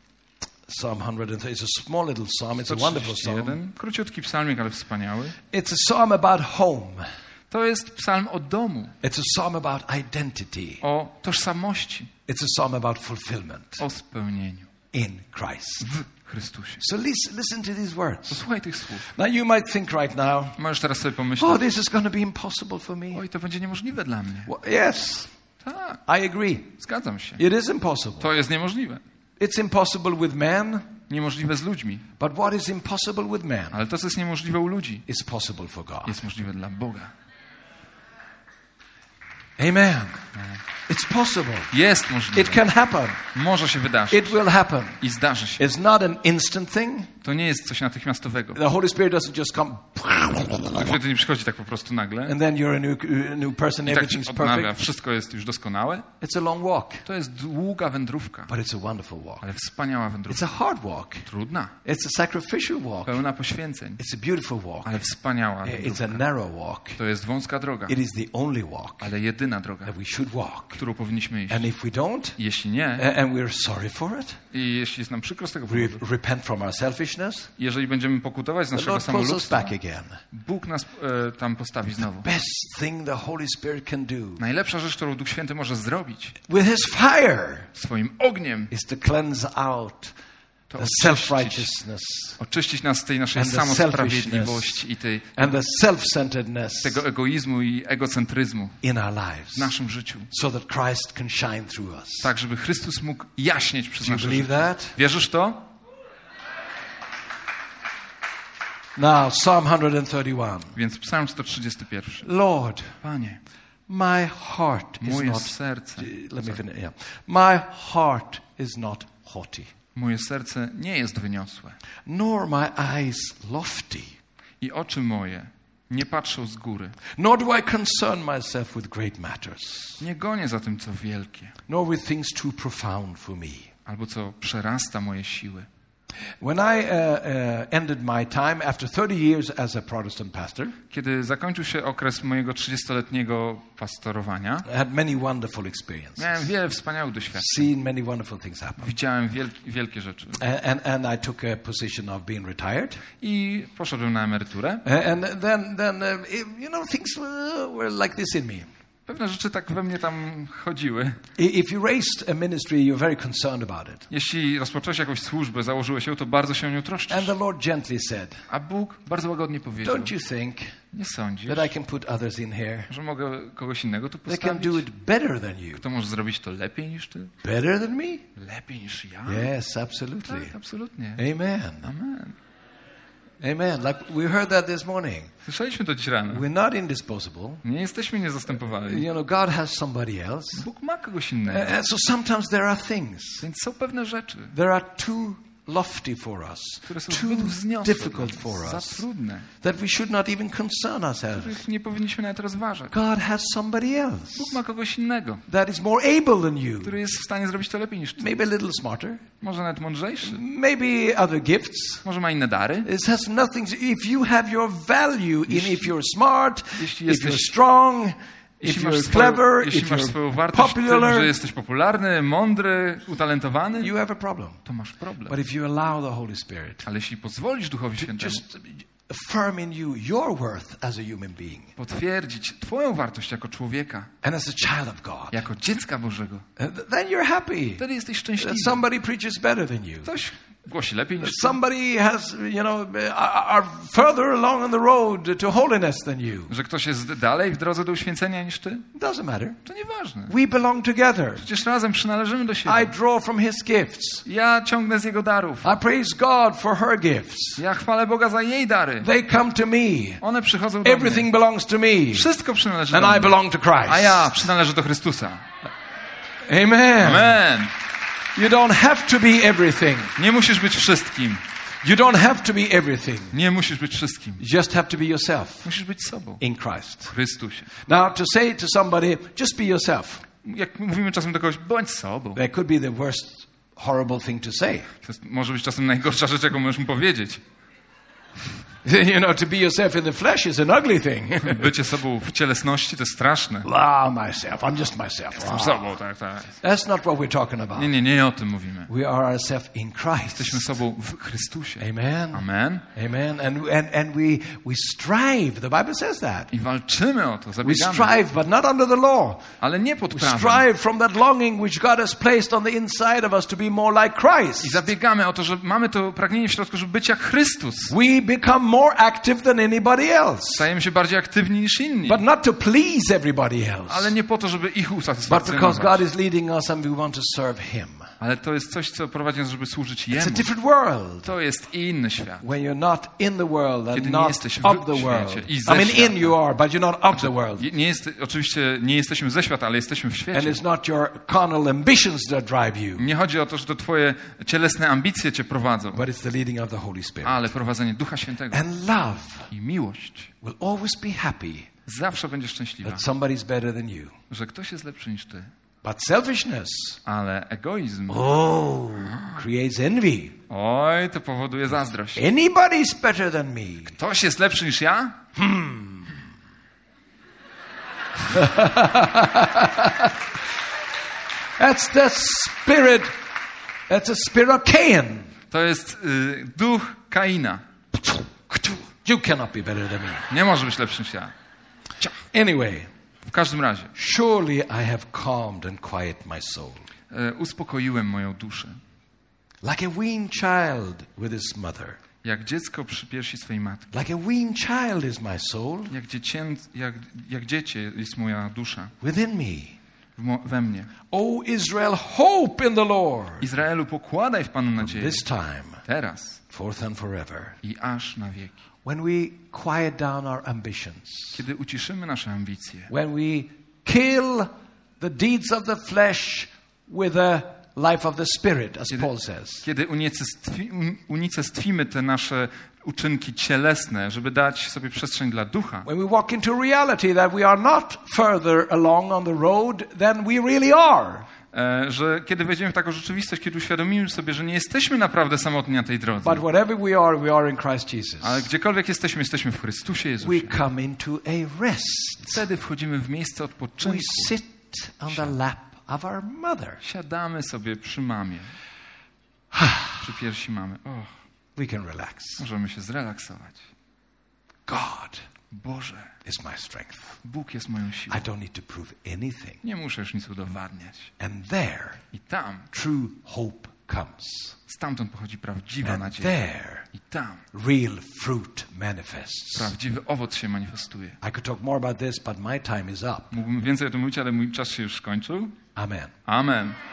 Psalm one thirty. It's a small little psalm. It's a sto wonderful trzydzieści psalm. jeden. Króciutki psalmik, ale wspaniały. It's a psalm about home. To jest psalm o domu, It's a psalm about identity. o tożsamości, It's a psalm about fulfillment o spełnieniu in Christ. w Chrystusie. So listen, listen to these words. Posłuchaj tych słów. Now you might think right now, Możesz teraz sobie oh, pomyśleć, this is going to be impossible for me. oj, to będzie niemożliwe dla mnie. Well, yes, Tak, I agree. zgadzam się. It is impossible. To jest niemożliwe. It's impossible with man, Niemożliwe z ludźmi. but what is impossible with man Ale to, co jest niemożliwe u ludzi, is possible for God. jest możliwe dla Boga. Amen. It's possible. Jest It możliwe. can happen. Może się wydarzyć. It will happen. I zdarzy się. It's not an instant thing. To nie jest coś natychmiastowego. The Holy Spirit doesn't just come Także to nie przychodzi tak po prostu nagle. and then you're a new, a new person, I tak się everything's odnawia. perfect. Wszystko jest już doskonałe. It's a long walk, To jest długa wędrówka, but it's a wonderful walk. ale wspaniała It's wędrówka. a hard walk. Trudna, It's a sacrificial walk. pełna poświęceń, It's a beautiful walk. ale wspaniała It's a wędrówka. narrow walk. To jest wąska droga, It is the only walk ale jedyna droga, that we should walk. którą powinniśmy iść. And if we don't, Jeśli nie, a- and we're sorry for it, i jeśli jest nam przykro z tego we powodu, repent from our selfishness, jeżeli będziemy pokutować z the naszego Lord pulls us samolubstwa, back again. Bóg nas e, tam postawi znowu. Best thing the Holy Spirit can do Najlepsza rzecz, którą Duch Święty może zrobić with His fire swoim ogniem, is to cleanse out to the oczyścić, self-righteousness oczyścić nas z tej naszej And the samosprawiedliwości i tej, and the self-centeredness tego egoizmu i egocentryzmu in our lives, w naszym życiu. so that Christ can shine through us. Tak, żeby Chrystus mógł jaśnieć przez Do you nasze believe życie. that? Wierzysz to? Now, Psalm one thirty-one. Więc Psalm sto trzydziesty pierwszy. Lord, Panie, my heart is moje not. serce, Let me finish. Yeah. My heart is not haughty, moje serce nie jest wyniosłe nor my eyes lofty, i oczy moje nie patrzą z góry. nor do I concern myself with great matters, Nie gonię za tym, co wielkie, nor with things too profound for me. albo co przerasta moje siły. When I uh, uh, ended my time after thirty years as a Protestant pastor, Kiedy zakończył się okres mojego trzydziestoletniego pastorowania, I had many wonderful experiences, miałem wiele wspaniałych doświadczeń. seen many wonderful things happen. Widziałem wielki, wielkie rzeczy. A- And, and I took a position of being retired. I poszedłem na emeryturę. Uh, And then, then uh, it- you know, things were, were like this in me. Pewne rzeczy tak we mnie tam chodziły. I- If you raised a ministry, you're very concerned about it. Jeśli rozpocząłeś jakąś służbę, założyłeś ją, to bardzo się o nią troszczysz. And the Lord gently said, A Bóg bardzo łagodnie powiedział, don't you think nie sądzisz, that I can put others in here że mogę kogoś innego tu that can do postawić? it better than you? Kto może zrobić to lepiej niż ty? Better than me? Lepiej niż ja? Yes, absolutely. Tak, absolutnie. Amen. Amen. Amen. Like we heard that this morning. Słyszeliśmy to dziś rano. We're not indisposable. Nie jesteśmy niezastępowalni. You know, God has somebody else. Bóg ma kogoś Uh, innego. And so sometimes there are things Więc są pewne rzeczy, that are too lofty for us, które są too zbyt wzniosłe, difficult dla for nas, za us, trudne, that we should not even concern ourselves. których nie powinniśmy nawet rozważać. God has somebody else Bóg ma kogoś innego, that is more able than you, który jest w stanie zrobić to lepiej niż ty. maybe a little smarter, Może nawet mądrzejszy, maybe other gifts. może ma inne dary. It has nothing to, if you have your value in if you're smart, jeśli if jesteś- you're strong, if Jeśli masz, you're swoją, clever, jeśli if masz swoją you're wartość w tym, popular, że jesteś popularny, mądry, utalentowany, you have a problem. to masz problem. But if you allow the Holy Spirit Ale jeśli pozwolisz Duchowi Świętemu just affirm in you your worth as a human being potwierdzić twoją wartość jako człowieka, and as a child of God, jako dziecka Bożego, uh, then you're happy wtedy jesteś that szczęśliwy. somebody preaches better than you. Ktoś głosi lepiej niż ty. Somebody has, you know, are further along on the road to holiness than you. Że ktoś jest dalej w drodze do uświęcenia niż ty? It doesn't matter. To nieważne. We belong together. Przecież razem przynależymy do I siebie. draw from His gifts. Ja ciągnę z Jego darów. I praise God for her gifts. Ja chwalę Boga za jej dary. They come to me. One przychodzą do mnie. Everything belongs to me. Wszystko przynależy do And I mnie. belong to Christ. A ja przynależę do Chrystusa. Amen. Amen. You don't have to be everything. Nie musisz być wszystkim. You don't have to be everything. Nie musisz być wszystkim. You just have to be yourself Musisz być sobą. in Christ. W Chrystusie. Now, to say to somebody, just be yourself, Jak mówimy czasem do kogoś, bądź sobą. that could be the worst, horrible thing to say. To jest, może być czasem najgorsza rzecz, jaką możesz mu powiedzieć. You know, to be yourself in the flesh is an ugly thing. Bycie sobą w cielesności to jest straszne. Ah, myself. I'm just myself. Jestem Ah. sobą, tak, tak. That's not what we're talking about. Nie, nie, nie o tym mówimy. We are ourselves in Christ. Jesteśmy sobą w Chrystusie. Amen. Amen. Amen. And, and, and we, we strive. The Bible says that. I walczymy o to, We zabiegamy. strive, but not under the law. Ale nie pod We prawem. strive from that longing which God has placed on the inside of us to be more like I Christ. zabiegamy o to, że mamy to pragnienie w środku, żeby być jak Chrystus. We become more active than anybody else. Stajemy się bardziej aktywni niż inni. But not to please everybody else. Ale nie po to, żeby ich But because usatysfakcjonować. God is leading us and we want to serve Him. Ale to jest coś, co prowadzi nas, żeby służyć It's a Jemu. different world. To jest inny świat. When you're not in the world and Kiedy nie not jesteś w of the świecie world. i I ze mean, świata. in you are, but you're not of the world. Nie- Nie jest, oczywiście nie jesteśmy ze świata, ale jesteśmy w And świecie. it's not your carnal ambitions that drive you, Nie chodzi o to, że to twoje cielesne ambicje cię prowadzą, but it's the leading of the Holy Spirit. ale prowadzenie Ducha Świętego And love i miłość will always be happy zawsze będzie szczęśliwa, that somebody's better than you. że ktoś jest lepszy niż ty. But selfishness, Ale egoizm, oh, creates envy. oj, to powoduje zazdrość. Anybody's better than me. Ktoś jest lepszy niż ja? That's the spirit. That's a spirit of Cain. To jest y, duch Kaina. You cannot be better than me. Nie może być lepszy niż ja. Anyway, W każdym razie, surely I have calmed and quieted my soul. y, uspokoiłem moją duszę. Like a weaned child with his mother. Jak dziecko przy piersi swojej matki. Like a weaned child is my soul Jak, dziecię, jak, jak dziecię jest moja dusza within me. w mo, we mnie. O Israel, hope in the Lord. Izraelu, pokładaj w Panu nadzieję. This time, Teraz forth and forever. i aż na wieki. When we quiet down our ambitions. Kiedy uciszymy nasze ambicje. When we kill the deeds of the flesh with the life of the Spirit, as Kiedy, Paul says. kiedy unicestwi, un- unicestwimy te nasze uczynki cielesne, żeby dać sobie przestrzeń dla ducha. When we walk into reality that we are not further along on the road than we really are. E, że kiedy wejdziemy w taką rzeczywistość, kiedy uświadomimy sobie, że nie jesteśmy naprawdę samotni na tej drodze. But whatever we are, we are in Christ Jesus. Ale gdziekolwiek jesteśmy, jesteśmy w Chrystusie We Jezusie. come into a rest. Wtedy wchodzimy w miejsce We odpoczynku. sit on the lap of our mother. Siadamy sobie przy mamie. Przy piersi mamy. Och, We can relax. możemy się zrelaksować. God Boże, is my strength. Bóg jest moją siłą. I don't need to prove anything. Nie muszę już nic udowadniać. And there, I tam, true hope comes. stamtąd pochodzi prawdziwa And nadzieja. there, I tam real fruit manifests. prawdziwy owoc się manifestuje. I could talk more about this, but my time is up. Mógłbym więcej o tym mówić, ale mój czas się już skończył. Amen. Amen.